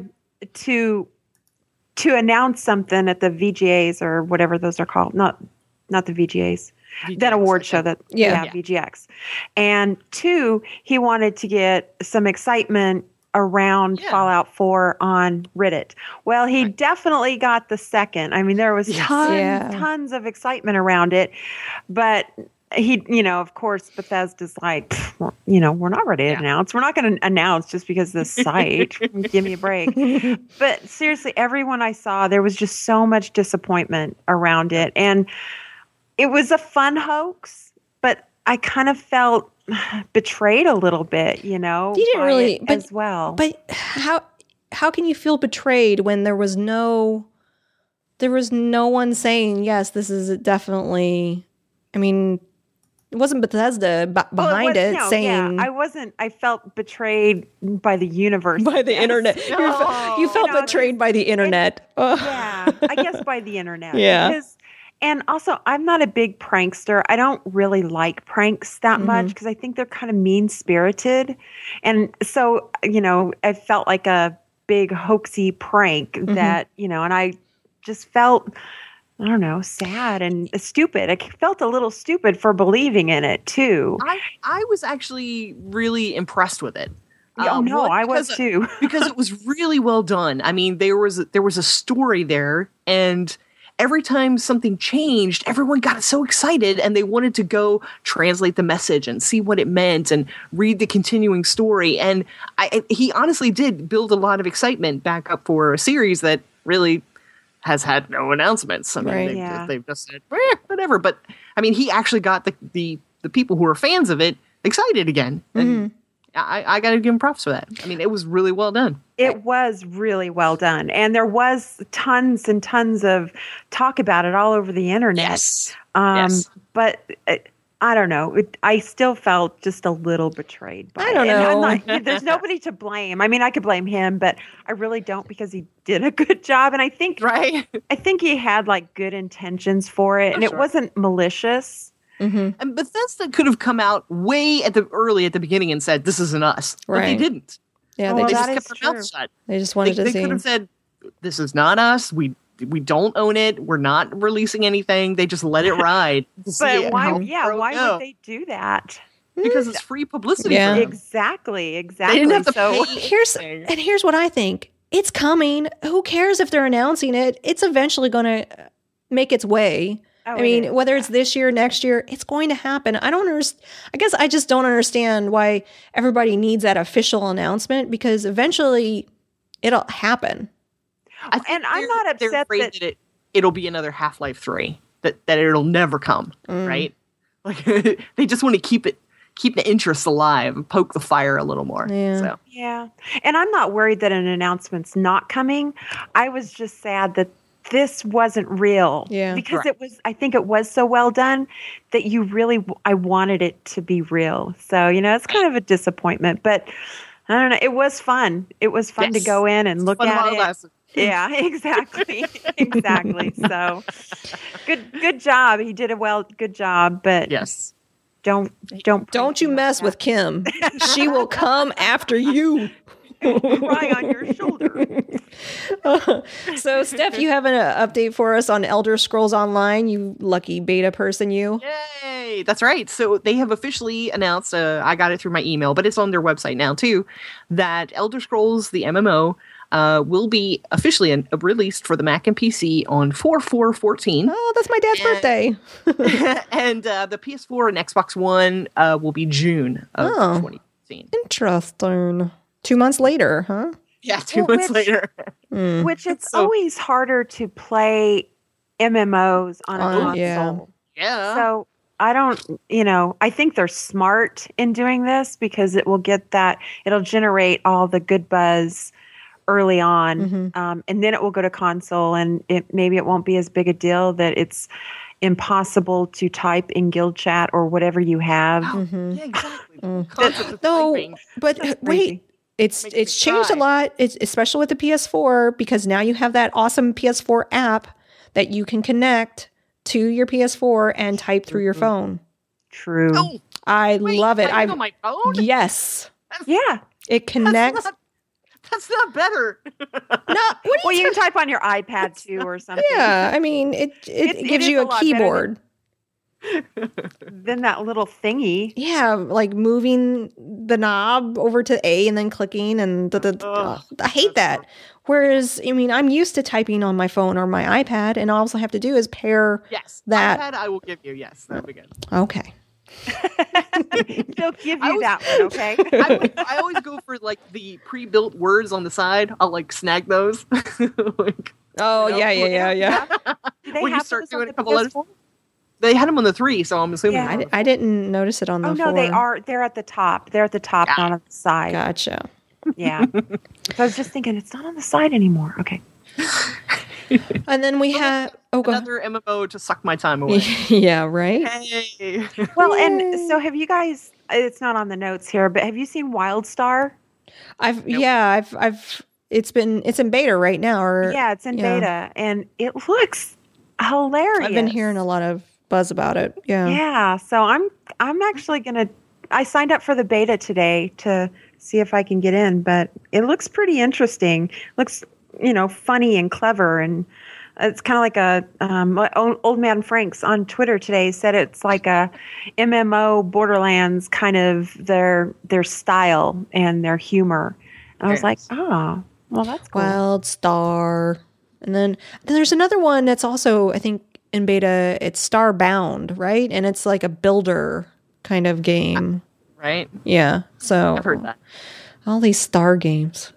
To to announce something at the V G As or whatever those are called, not not the V G As. That award show that Yeah. yeah, Yeah. V G X. And two, he wanted to get some excitement around Yeah. Fallout four on Reddit. Well, he Right. definitely got the second. I mean, there was Yes. tons, Yeah. tons of excitement around it, but he, you know, of course, Bethesda's like, "Pfft, well, you know, we're not ready to Yeah. announce. We're not going to announce just because the site. Give me a break. But seriously, everyone I saw, there was just so much disappointment around it, and it was a fun hoax, but I kind of felt betrayed a little bit, you know, You didn't by really- it but- as well. But how how can you feel betrayed when there was no there was no one saying yes, this is definitely. I mean, it wasn't Bethesda b- Well, behind was- it no, saying yeah, I wasn't. I felt betrayed by the universe. by the yes. internet. You, fe- Oh. you felt You know, betrayed by the internet. Ugh. Yeah, I guess by the internet. Yeah. Because, and also, I'm not a big prankster. I don't really like pranks that Mhm. much because I think they're kind of mean spirited. And so, you know, I felt like a big hoaxy prank Mm-hmm. that, you know, and I just felt, I don't know, sad and stupid. I felt a little stupid for believing in it too. I, I was actually really impressed with it. oh, Um, no, one, I was because- too. because it was really well done. I mean, there was there was a story there, and every time something changed, everyone got so excited, and they wanted to go translate the message and see what it meant and read the continuing story. And I, he honestly did build a lot of excitement back up for a series that really has had no announcements. I mean, Right. they've, Yeah. they've just said eh, whatever. But I mean, he actually got the the the people who are fans of it excited again. And I, I got to give him props for that. I mean, it was really well done. It was really well done. And there was tons and tons of talk about it all over the internet. Yes. Um, Yes. But uh, I don't know. It, I still felt just a little betrayed by I don't it. And I'm know. not- there's nobody to blame. I mean, I could blame him, but I really don't because he did a good job. And I think Right? I think he had like good intentions for it, Oh, and it sure. wasn't malicious. Mm-hmm. And Bethesda could have come out way at the early at the beginning and said, "This isn't us," but they Right. didn't. Yeah, Oh, they They just that just is kept their true. mouths shut. they just They, wanted to they see. could have said, "This is not us. We we don't own it. We're not releasing anything." They just let it ride. to see But why? how Yeah, far it why go. would they do that? Because it's free publicity. Yeah. For them. Exactly. They Exactly. didn't have to so, pay. Here's anything. and here's what I think. It's coming. Who cares if they're announcing it? It's eventually going to make its way. Oh, I it mean, is, whether yeah. it's this year, next year, it's going to happen. I don't understand. I guess I just don't understand why everybody needs that official announcement because eventually it'll happen. I think And I'm they're- not They're upset afraid that- that it it'll be another Half-Life three. That that it'll never come. Mm. Right? Like they just want to keep it keep the interest alive and poke the fire a little more. Yeah. So Yeah. And I'm not worried that an announcement's not coming. I was just sad that this wasn't real. Yeah. Because Right. it was, I think it was so well done that you really, I wanted it to be real. So, you know, it's kind of a disappointment, but I don't know. It was fun. It was fun to Yes. go in and look fun at wild it. lesson. Yeah, exactly. exactly. So good, good job. He did a well, good job, but Yes. don't, don't, Don't you mess with Kim. She will come after you. cry on your shoulder. So, Steph, you have an uh, update for us on Elder Scrolls Online, you lucky beta person, you. Yay! That's right. So they have officially announced, uh, I got it through my email, but it's on their website now too, that Elder Scrolls, the M M O, uh, will be officially an, released for the Mac and P C on four four fourteen. Oh, that's my dad's And- birthday. and uh, the P S four and Xbox One uh, will be June of Oh. twenty fifteen. Interesting. Two months later, huh? Yeah, two Well, months which- later. Mm. Which it's So- always harder to play M M Os on a On- console. yeah. Yeah. So I don't, you know, I think they're smart in doing this because it will get that, it'll generate all the good buzz early on. Mhm. Um, and then it will go to console and it maybe it won't be as big a deal that it's impossible to type in guild chat or whatever you have. Mhm. yeah, exactly. Mm. Concept of No, typing. but That's wait, crazy. it's Makes me it's changed a cry. lot, it's, especially with the P S four, because now you have that awesome P S four app that you can connect to your P S four and type through your Mhm. phone. True. Oh, I wait, love it. typing I on my phone? yes, Yeah. it connects. That's not, that's not better. No, what do Well, you you can type on your iPad too or something. yeah, I mean it. It, It's- it gives is you a a lot better than- keyboard. Then that little thingy. Yeah, like moving the knob over to A and then clicking and da, da, da. Ugh, I hate that's that. Whereas, I mean, I'm used to typing on my phone or my iPad, and all I have to do is pair. Yes. That- iPad I will give you. Yes, that'd be good. Okay. They'll give I you was- that one, okay? I, would, I always go for like the pre-built words on the side. I'll like snag those. like, Oh You know, yeah, yeah, yeah, yeah. Do they when you have start those on doing the a couple P S letters. four? They had them on the three, so I'm assuming. Yeah. I, di- I didn't notice it on the Oh no, four. they are. They're at the top. They're at the top, not on the side. Gotcha. Yeah. So I was just thinking, it's not on the side anymore. Okay. And then we have oh, go ahead. Another M M O to suck my time away. Yeah, right. Hey. Well, Yay. and so have you guys? It's not on the notes here, but have you seen WildStar? I've yeah, I've I've it's been it's in beta right now. Or Yeah, it's in yeah. beta, and it looks hilarious. I've been hearing a lot of buzz about it. Yeah. Yeah, so I'm I'm actually gonna. I signed up for the beta today to see if I can get in, but it looks pretty interesting. Looks, you know, funny and clever, and it's kind of like a um, my old, old man Franks on Twitter today said it's like a M M O Borderlands kind of their their style and their humor. And I was Yes. like, oh, well, that's cool. Wild Star. And then, then there's another one that's also, I think, in beta. It's Starbound, right? And it's like a builder kind of game. Right? Yeah. So I've heard that. all these Star games.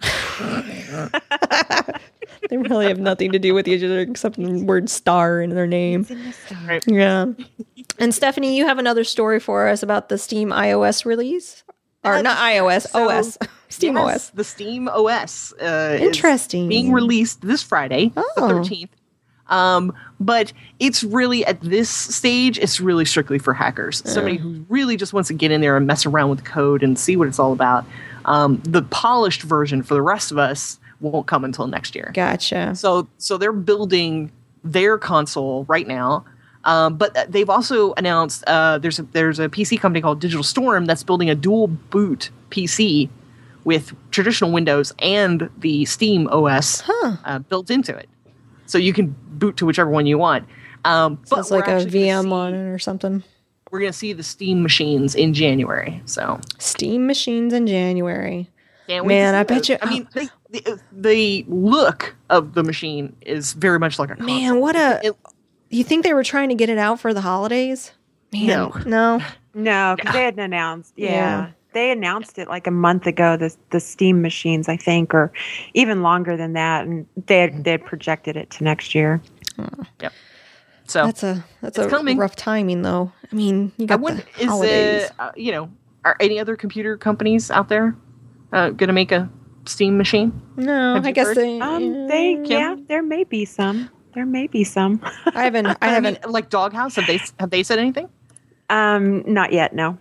They really have nothing to do with each other except the word star in their name. It's in the star. Right. Yeah. And Stephanie, you have another story for us about the Steam iOS release? Or Uh, not iOS, so- O S. Steam Yes, O S. The Steam O S. Uh, is Interesting. being released this Friday, the Oh. thirteenth. Um, but it's really, at this stage, it's really strictly for hackers. Yeah. Somebody who really just wants to get in there and mess around with the code and see what it's all about. Um, the polished version for the rest of us won't come until next year. Gotcha. So, so they're building their console right now. Um, but they've also announced uh, there's a, there's a P C company called Digital Storm that's building a dual boot P C with traditional Windows and the Steam O S Huh. uh, built into it, so you can boot to whichever one you want. Um, So but it's like we're a actually V gonna M see- on it or something. We're going to see the Steam machines in January. So Steam machines in January. can't wait Man, to see I bet those. you- I mean, they, the, the look of the machine is very much like a console. Man, what a. It- You think they were trying to get it out for the holidays? Man, No. no. No, because they hadn't announced. Yeah. Yeah. They announced it like a month ago, the the Steam machines, I think, or even longer than that. And they had, they had projected it to next year. Yep. So That's a that's It's a coming. rough timing, though. I mean, you I got wonder, the is holidays. uh, uh, you know, are any other computer companies out there uh, going to make a Steam machine? no, have I you guess heard? they. Um, they, Kim? yeah, there may be some. There may be some. I haven't. I I haven't. mean, like Doghouse, have they have they said anything? um, not yet. No.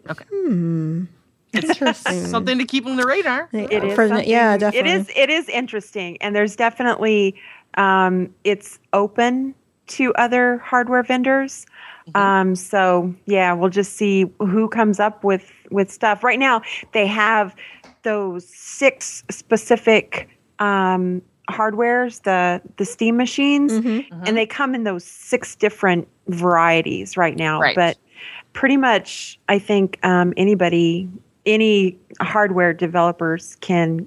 Hmm. Interesting. Something to keep on the radar. It is For- something- yeah, definitely. It is. It is interesting, and there's definitely um, it's open to other hardware vendors. Um, so yeah, we'll just see who comes up with with stuff. Right now, they have those six specific um, hardwares, the the Steam machines, Mhm. and they come in those six different varieties right now. Right. But pretty much, I think um, anybody, any hardware developers can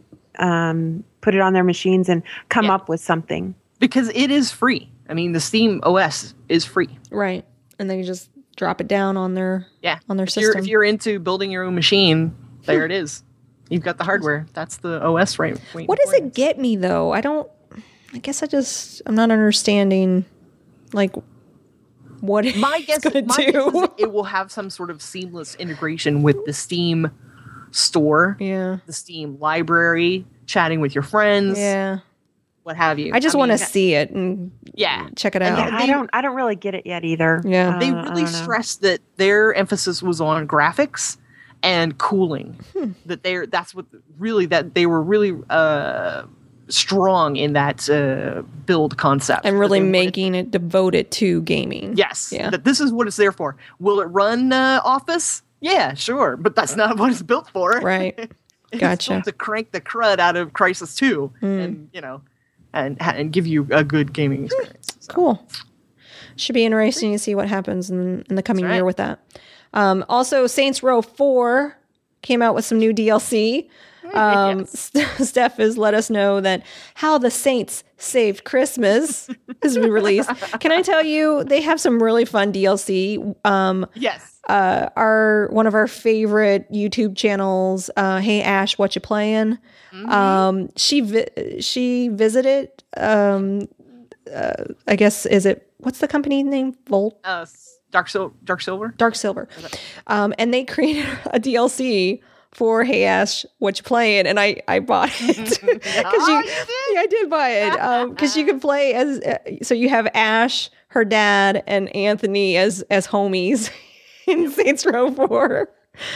um, put it on their machines and come Yeah. up with something. Because it is free. I mean, the Steam O S is free. Right, and then you just drop it down on their Yeah. on their If you're, system. if you're into building your own machine, there it is. You've got the hardware. That's the O S right. waiting What does for you. it get me though? I don't. I guess I just I'm not understanding, like, what it's My guess, gonna my do. guess is it will have some sort of seamless integration with the Steam store, yeah, the Steam library, chatting with your friends, yeah. what have you. I just mean, want to see it and Yeah. check it And out. that- I they- don't. I don't really get it yet either. Yeah. Uh, They I really don't know. stressed that their emphasis was on graphics and cooling. Hmm. That they're that's what really that they were really uh, strong in that uh, build concept. and That really they wanted- making it devoted to gaming. yes, Yeah. that this is what it's there for. Will it run uh, Office? Yeah, sure, but that's not what it's built for. Right. It's Gotcha. built to crank the crud out of Crysis two, Mm. and you know, and and give you a good gaming experience. So. Cool. Should be interesting to see what happens in, in the coming That's right. year with that. Um, also, Saints Row four came out with some new D L C. Um, Yes. Steph has let us know that How the Saints Saved Christmas is released. Can I tell you, they have some really fun D L C. Um, Yes. uh, our one of our favorite YouTube channels, uh, Hey Ash, What You Playing? Um, she vi- she visited. Um, uh, I guess is it what's the company name? Volt Uh, Dark Sil- Dark Silver. Dark Silver, um, and they created a D L C for Hey Ash, What You Playing? And I I bought it because Oh, you, you did? yeah, I did buy it because you can play as uh, so you have Ash, her dad, and Anthony as as homies in Saints Row four.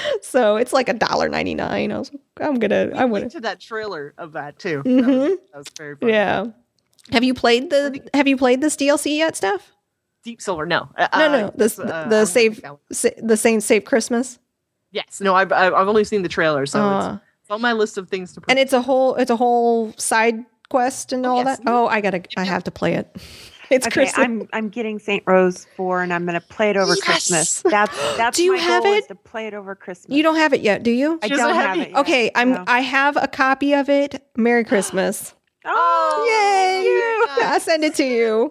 So it's like a dollar ninety nine. I was like, I'm gonna I'm Went gonna to that trailer of that too. Mhm. That, was, that was very fun. yeah. Have you played the Have you played this D L C yet, Steph? Deep Silver. No. Uh, No, no. uh, This uh, I the don't save think that one- sa- the Saints Save Christmas. Yes. No. I've I've I've only seen the trailer, so Uh, it's, it's on my list of things to. Play. and it's a whole it's a whole side quest and all yes. that. Oh, I gotta I have to play it. It's Okay, Christmas. I'm I'm getting Saint Rose four, and I'm going to play it over Yes! Christmas. That's that's Do you my have goal it? is to play it over Christmas. You don't have it yet, do you? I She doesn't don't have have it. it. Yet, Okay, I'm no. I have a copy of it. Merry Christmas. Oh, Yay! I'll send it to you.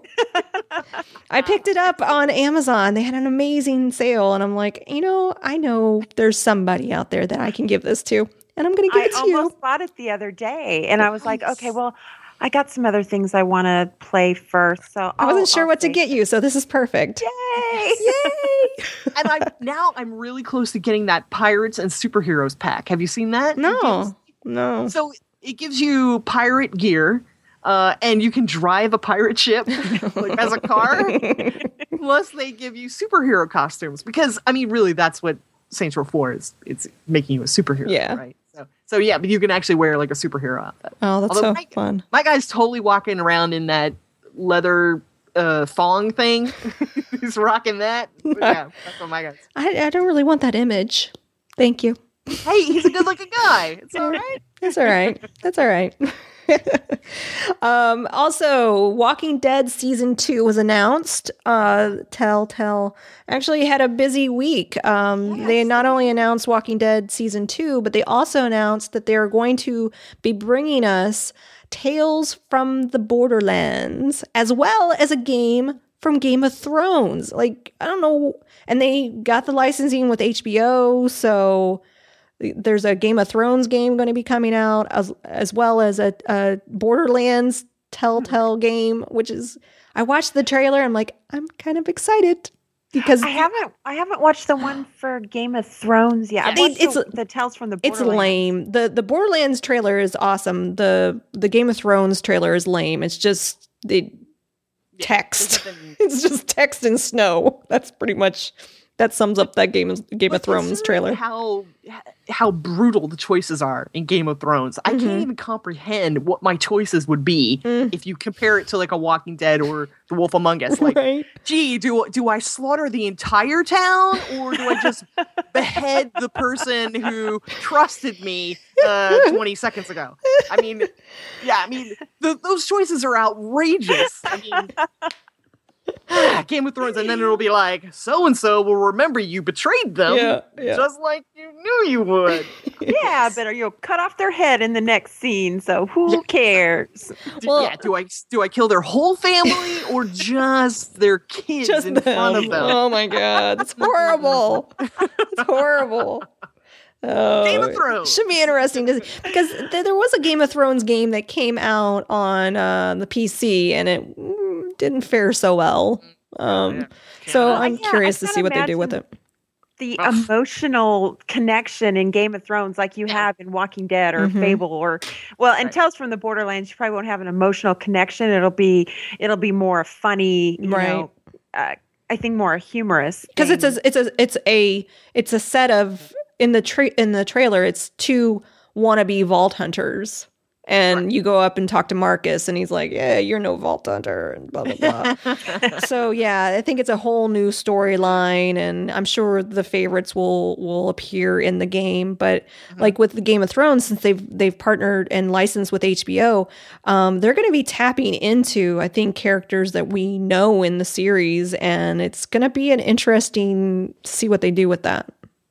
I picked it up on Amazon. They had an amazing sale, and I'm like, you know, I know there's somebody out there that I can give this to, and I'm going to give I it to you. almost bought it the other day, and I was like, Nice. okay, well, I got some other things I want to play first, so I wasn't I'll- sure I'll what to save get you, so this is perfect. Yay! Yay! and I now I'm really close to getting that Pirates and Superheroes pack. Have you seen that? It No, gives- no. So it gives you pirate gear, Uh, and you can drive a pirate ship like, as a car. Plus, they give you superhero costumes because, I mean, really, that's what Saints Row four is. It's making you a superhero, Yeah. right? So, so yeah, but you can actually wear like a superhero outfit. Oh, that's Although so my, fun. My guy's totally walking around in that leather uh, thong thing. He's rocking that. But yeah, that's what my guy's. I, I don't really want that image. Thank you. Hey, he's a good-looking guy. It's all right. That's all right. That's all right. um, also, Walking Dead season two was announced. Uh, Telltale actually had a busy week. Um, Yes. They not only announced Walking Dead season two, but they also announced that they're going to be bringing us Tales from the Borderlands, as well as a game from Game of Thrones. Like, I don't know. And they got the licensing with H B O, so there's a Game of Thrones game going to be coming out, as as well as a, a Borderlands Telltale game, which is, I watched the trailer. I'm like, I'm kind of excited because I haven't I haven't watched the one for Game of Thrones yet. I've It- watched it's- the, the Tales from the it's Borderlands. lame. the The Borderlands trailer is awesome. the The Game of Thrones trailer is lame. It's just the text. there's nothing- It's just text and snow. That's pretty much that sums up that Game of Game But of Thrones considering trailer. How how brutal the choices are in Game of Thrones. I Mhm. can't even comprehend what my choices would be Mm. if you compare it to like a Walking Dead or The Wolf Among Us. Like, Right? gee, do do I slaughter the entire town or do I just behead the person who trusted me uh, twenty seconds ago? I mean, yeah, I mean, th- those choices are outrageous. I mean. Game of Thrones, and then it'll be like, so and so will remember you betrayed them, Yeah, yeah. just like you knew you would. Yeah, but you'll cut off their head in the next scene, so who Yeah. cares? Do, Well- yeah, do I do I kill their whole family or just their kids Just in them. front of them? Oh my god, that's horrible. It's horrible. Oh, Game of Thrones. should be interesting to see, because th- there was a Game of Thrones game that came out on uh, the P C and it mm, didn't fare so well. Um, yeah. So Yeah. I'm Yeah, I curious to can't see what they do with imagine- it. The Ugh. emotional connection in Game of Thrones, like you Yeah. have in Walking Dead or Mhm. Fable, or well, and Right. Tales from the Borderlands, you probably won't have an emotional connection. It'll be it'll be more funny, you Right. know. Uh, I think more humorous Because it's thing. a it's a it's a it's a set of in the tra- in the trailer it's two wannabe vault hunters. And Right. you go up and talk to Marcus, and he's like, "Yeah, you're no vault hunter," and blah blah blah. So yeah, I think it's a whole new storyline, and I'm sure the favorites will will appear in the game. But like with the Game of Thrones, since they've they've partnered and licensed with H B O, um, they're going to be tapping into, I think, characters that we know in the series, and it's going to be an interesting to see what they do with that.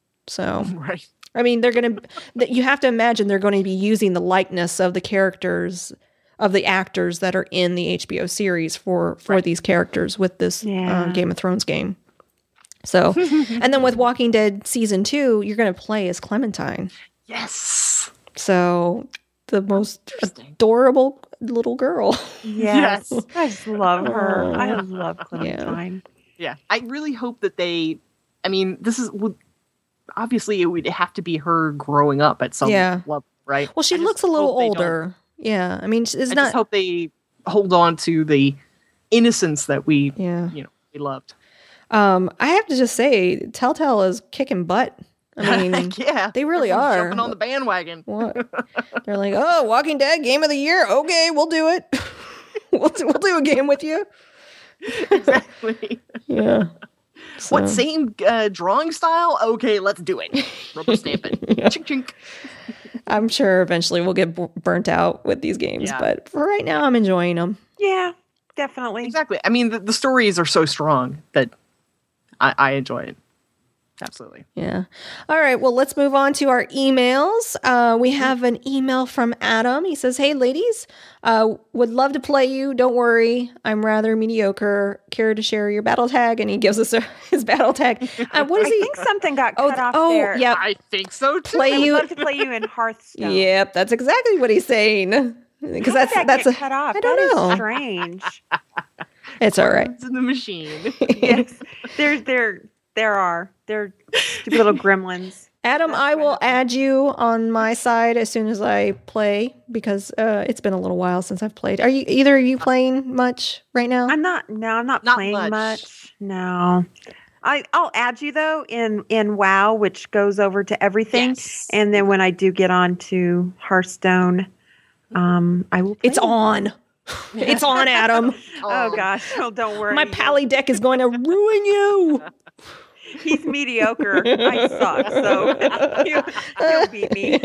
So Right. I mean, they're going to, you have to imagine they're going to be using the likeness of the characters, of the actors that are in the H B O series for, for Right. these characters with this Yeah. uh, Game of Thrones game. So, and then with Walking Dead season two, you're going to play as Clementine. Yes. So, the most Interesting. adorable little girl. yes. Yes. I just love her. I Oh. love Clementine. Yeah. I really hope that they. I mean, this is would obviously it would have to be her growing up at some Yeah. level, right? Well, she I just looks a little hope they don't- older. Yeah. I mean, it's I not. just hope they hold on to the innocence that we, yeah. you know, we loved. Um, I have to just say, Telltale is kicking butt. I mean, Heck yeah, they really Everyone's are. jumping on the bandwagon. what? They're like, oh, Walking Dead game of the year. Okay, we'll do it. we'll, do, we'll do a game with you. Exactly. Yeah. What, So- same uh, drawing style? Okay, let's do it. Rubber stamp it. Yeah. Chink chink. I'm sure eventually we'll get b- burnt out with these games, Yeah. but for right now, I'm enjoying them. Yeah, definitely. Exactly. I mean, the, the stories are so strong that I, I enjoy it. Absolutely. Yeah. All right. Well, let's move on to our emails. Uh, we have an email from Adam. He says, "Hey, ladies, uh, would love to play you. Don't worry, I'm rather mediocre. Care to share your battle tag?" And he gives us a, his battle tag. Uh, what is I he? think something got Oh, cut off oh, there. yeah. I think so too. Play I would you- love to play you in Hearthstone. Yep, that's exactly what he's saying. Because How that's did that that's get a, cut off. I don't That is know. strange. It's all right. It's in the machine. Yes, there, there, there are. They're stupid little gremlins. Adam, I will add you on my side as soon as I play because uh, it's been a little while since I've played. Are you either of you playing much right now? I'm not. No, I'm not, Not playing much. much. No. I, I'll add you though in, in WoW, which goes over to everything. Yes. And then when I do get on to Hearthstone, um, I will play. It's on. It's on, Adam. Oh gosh. Oh, don't worry. My pally deck is going to ruin you. He's mediocre. I suck, so he'll, he'll beat me.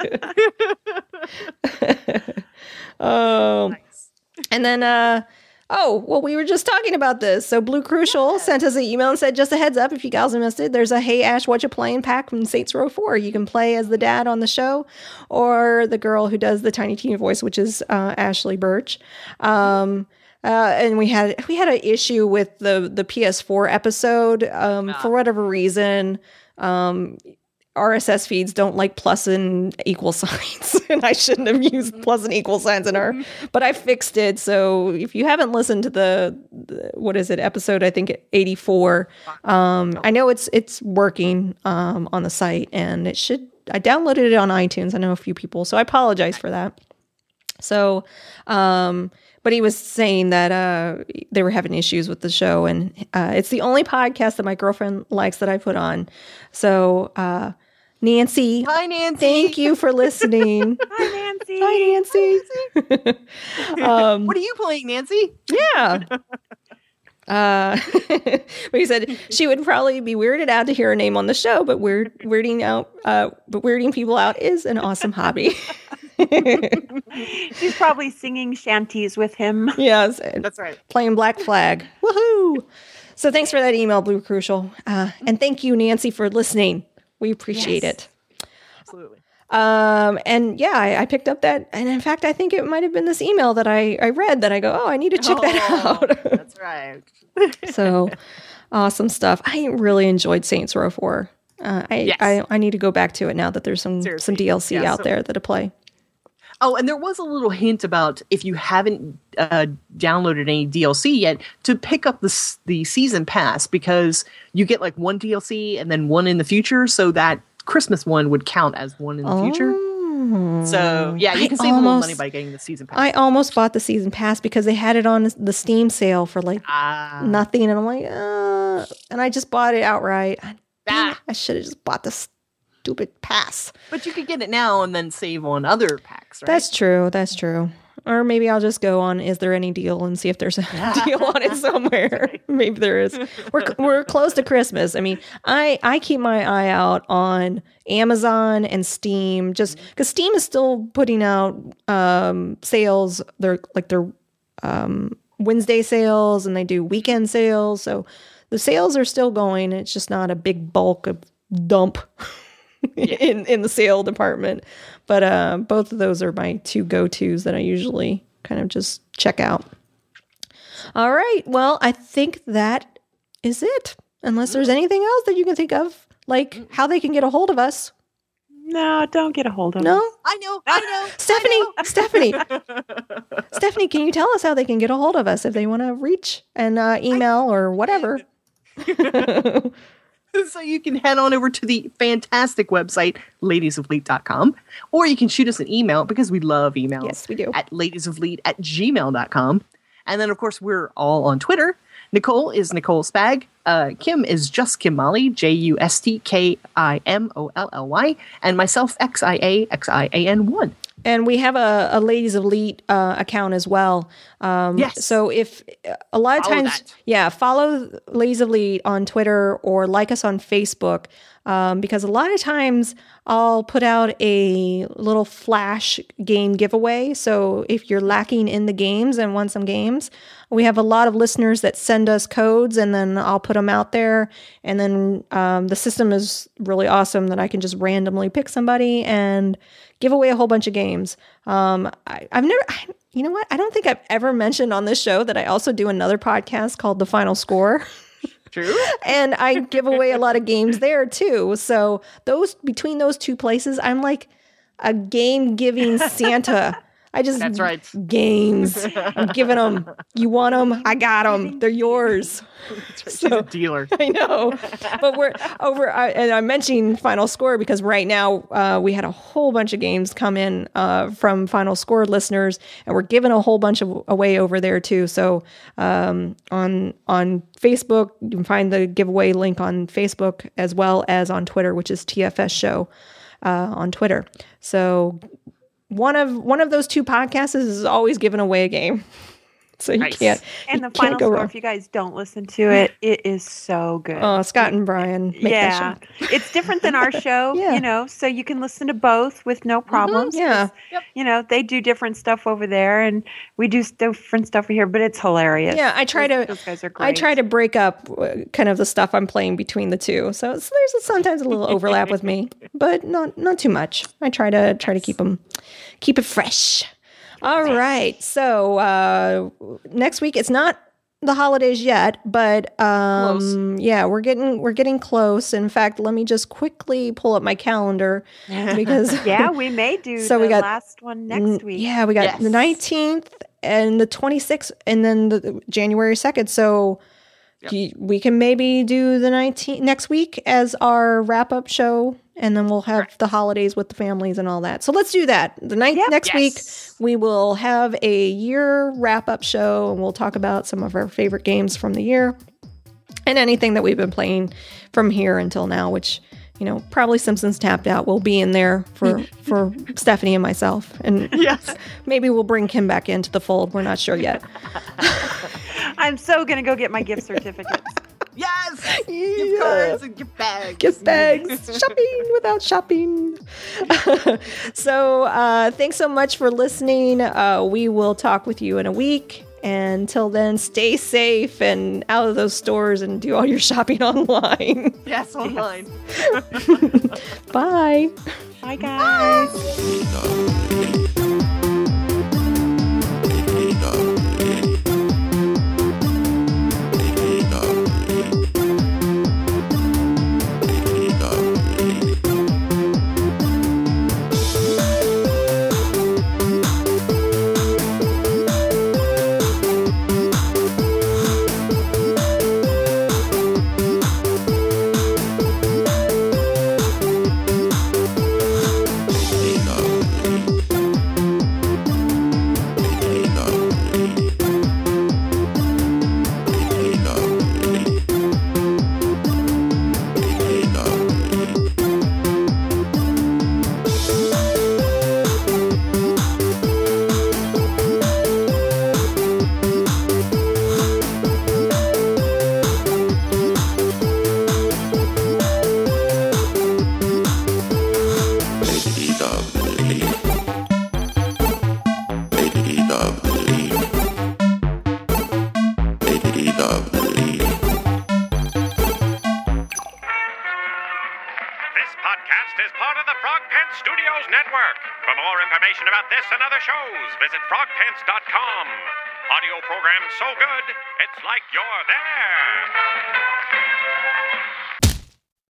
Oh, Nice. and then, uh, oh, well, we were just talking about this. So Blue Crucial sent us an email and said, just a heads up, if you guys missed it, there's a Hey Ash, What You Playing pack from Saints Row four. You can play as the dad on the show or the girl who does the Tiny Tina voice, which is uh, Ashley Birch. Um, Uh, and we had we had an issue with the the P S four episode um, for whatever reason. Um, R S S feeds don't like plus and equal signs, and I shouldn't have used plus and equal signs in our. But I fixed it. So if you haven't listened to the, the what is it episode? I think eighty-four. Um, I know it's it's working um, on the site, and it should. I downloaded it on iTunes. I know a few people, so I apologize for that. So. Um, But he was saying that uh, they were having issues with the show, and uh, it's the only podcast that my girlfriend likes that I put on. So, uh, Nancy, Hi, Nancy. thank you for listening. Hi, Nancy. Hi, Nancy. um, What are you playing, Nancy? yeah. Uh, but he said she would probably be weirded out to hear her name on the show, but weird, weirding out, uh, but weirding people out is an awesome hobby. She's probably singing shanties with him. Yes. That's right. Playing Black Flag. Woohoo! So thanks for that email, Blue Crucial. Uh, and thank you, Nancy, for listening. We appreciate Yes. it. Absolutely. Um, and yeah, I, I picked up that. And in fact, I think it might have been this email that I, I read that I go, oh, I need to check that Oh, out. That's right. So awesome stuff. I really enjoyed Saints Row four. Uh, I, Yes. I I need to go back to it now that there's some, Seriously. some D L C Yeah, out so- there that I play. Oh, and there was a little hint about if you haven't uh, downloaded any D L C yet, to pick up the s- the season pass because you get like one D L C and then one in the future, so that Christmas one would count as one in the future. Oh. So yeah, you I can save a little almost- money by getting the season pass. I almost bought the season pass because they had it on the Steam sale for like Ah, nothing, and I'm like, uh, and I just bought it outright. I, Ah. I should have just bought the stupid pass. but you could get it now and then save on other packs, right? That's true. That's true. Or maybe I'll just go on Is There Any Deal and see if there's a deal on it somewhere. Maybe there is. We're we're close to Christmas. I mean, I I keep my eye out on Amazon and Steam just because Steam is still putting out um, sales. They're like their um, Wednesday sales and they do weekend sales. So the sales are still going. It's just not a big bulk of dump. in in the sale department, but uh, both of those are my two go-tos that I usually kind of just check out. All right, well, I think that is it. Unless there's anything else that you can think of, like how they can get a hold of us. No, don't get a hold of No, us. I know, I know. Stephanie, I Stephanie, Stephanie, can you tell us how they can get a hold of us if they want to reach an uh, email or whatever? know. So you can head on over to the fantastic website, ladies of leet dot com, or you can shoot us an email because we love emails. Yes, we do. At ladiesofleet at gmail dot com. And then, of course, we're all on Twitter. Nicole is Nicole Spag. Uh, Kim is just Kim Molly, J U S T K I M O L L Y. And myself, X I A X I A N one. And we have a, a Ladies of Elite uh, account as well. Um, Yes. So if a lot of Follow times, that. yeah, follow Ladies of Elite on Twitter or like us on Facebook. Um, because a lot of times I'll put out a little flash game giveaway. So if you're lacking in the games and want some games, we have a lot of listeners that send us codes and then I'll put them out there. And then um, the system is really awesome that I can just randomly pick somebody and give away a whole bunch of games. Um, I, I've never, I, you know what? I don't think I've ever mentioned on this show that I also do another podcast called The Final Score. True? And I give away a lot of games there too. So those between those two places, I'm like a game giving Santa. I just That's right. games. I'm giving them. You want them? I got them. They're yours. That's right. She's a dealer. I know, but we're over. I, and I'm mentioning Final Score because right now uh, we had a whole bunch of games come in uh, from Final Score listeners, and we're giving a whole bunch of away over there too. So um, on on Facebook, you can find the giveaway link on Facebook as well as on Twitter, which is T F S Show uh, on Twitter. So one of one of those two podcasts is always giving away a game. So you Nice. can't. And you the Final can't go Score, wrong. if you guys don't listen to it, it is so good. Oh, Scott and Brian. Make yeah, that show. it's different than our show, Yeah. you know, so you can listen to both with no problems. Yeah. 'cause, You know, they do different stuff over there, and we do different stuff over here, but it's hilarious. Yeah, I try those, to. Those guys are great. I try to break up uh, kind of the stuff I'm playing between the two. So it's, there's sometimes a little overlap with me, but not not too much. I try to try to keep them keep it fresh. All right. So uh, next week it's not the holidays yet, but um, Close. yeah, we're getting we're getting close. In fact, let me just quickly pull up my calendar because Yeah, we may do So the we got- last one next week. yeah, we got Yes. the nineteenth and the twenty-sixth and then the January second. So Yep. do you- we can maybe do the nineteenth next week as our wrap up show. And then we'll have the holidays with the families and all that. So let's do that. The ninth Yep. next Yes. week, we will have a year wrap up show and we'll talk about some of our favorite games from the year and anything that we've been playing from here until now, which, you know, probably Simpsons Tapped Out will be in there for, for Stephanie and myself. And Yes. maybe we'll bring Kim back into the fold. We're not sure yet. I'm so going to go get my gift certificates. Yes. Gift Yeah. cards and gift bags. Gift bags, shopping without shopping. So uh, thanks so much for listening. Uh, we will talk with you in a week. And until then, stay safe and out of those stores and do all your shopping online. Yes, online. Bye. Bye, guys. This podcast is part of the Frog Pants Studios Network. For more information about this and other shows, visit frog pants dot com. Audio program so good, it's like you're there.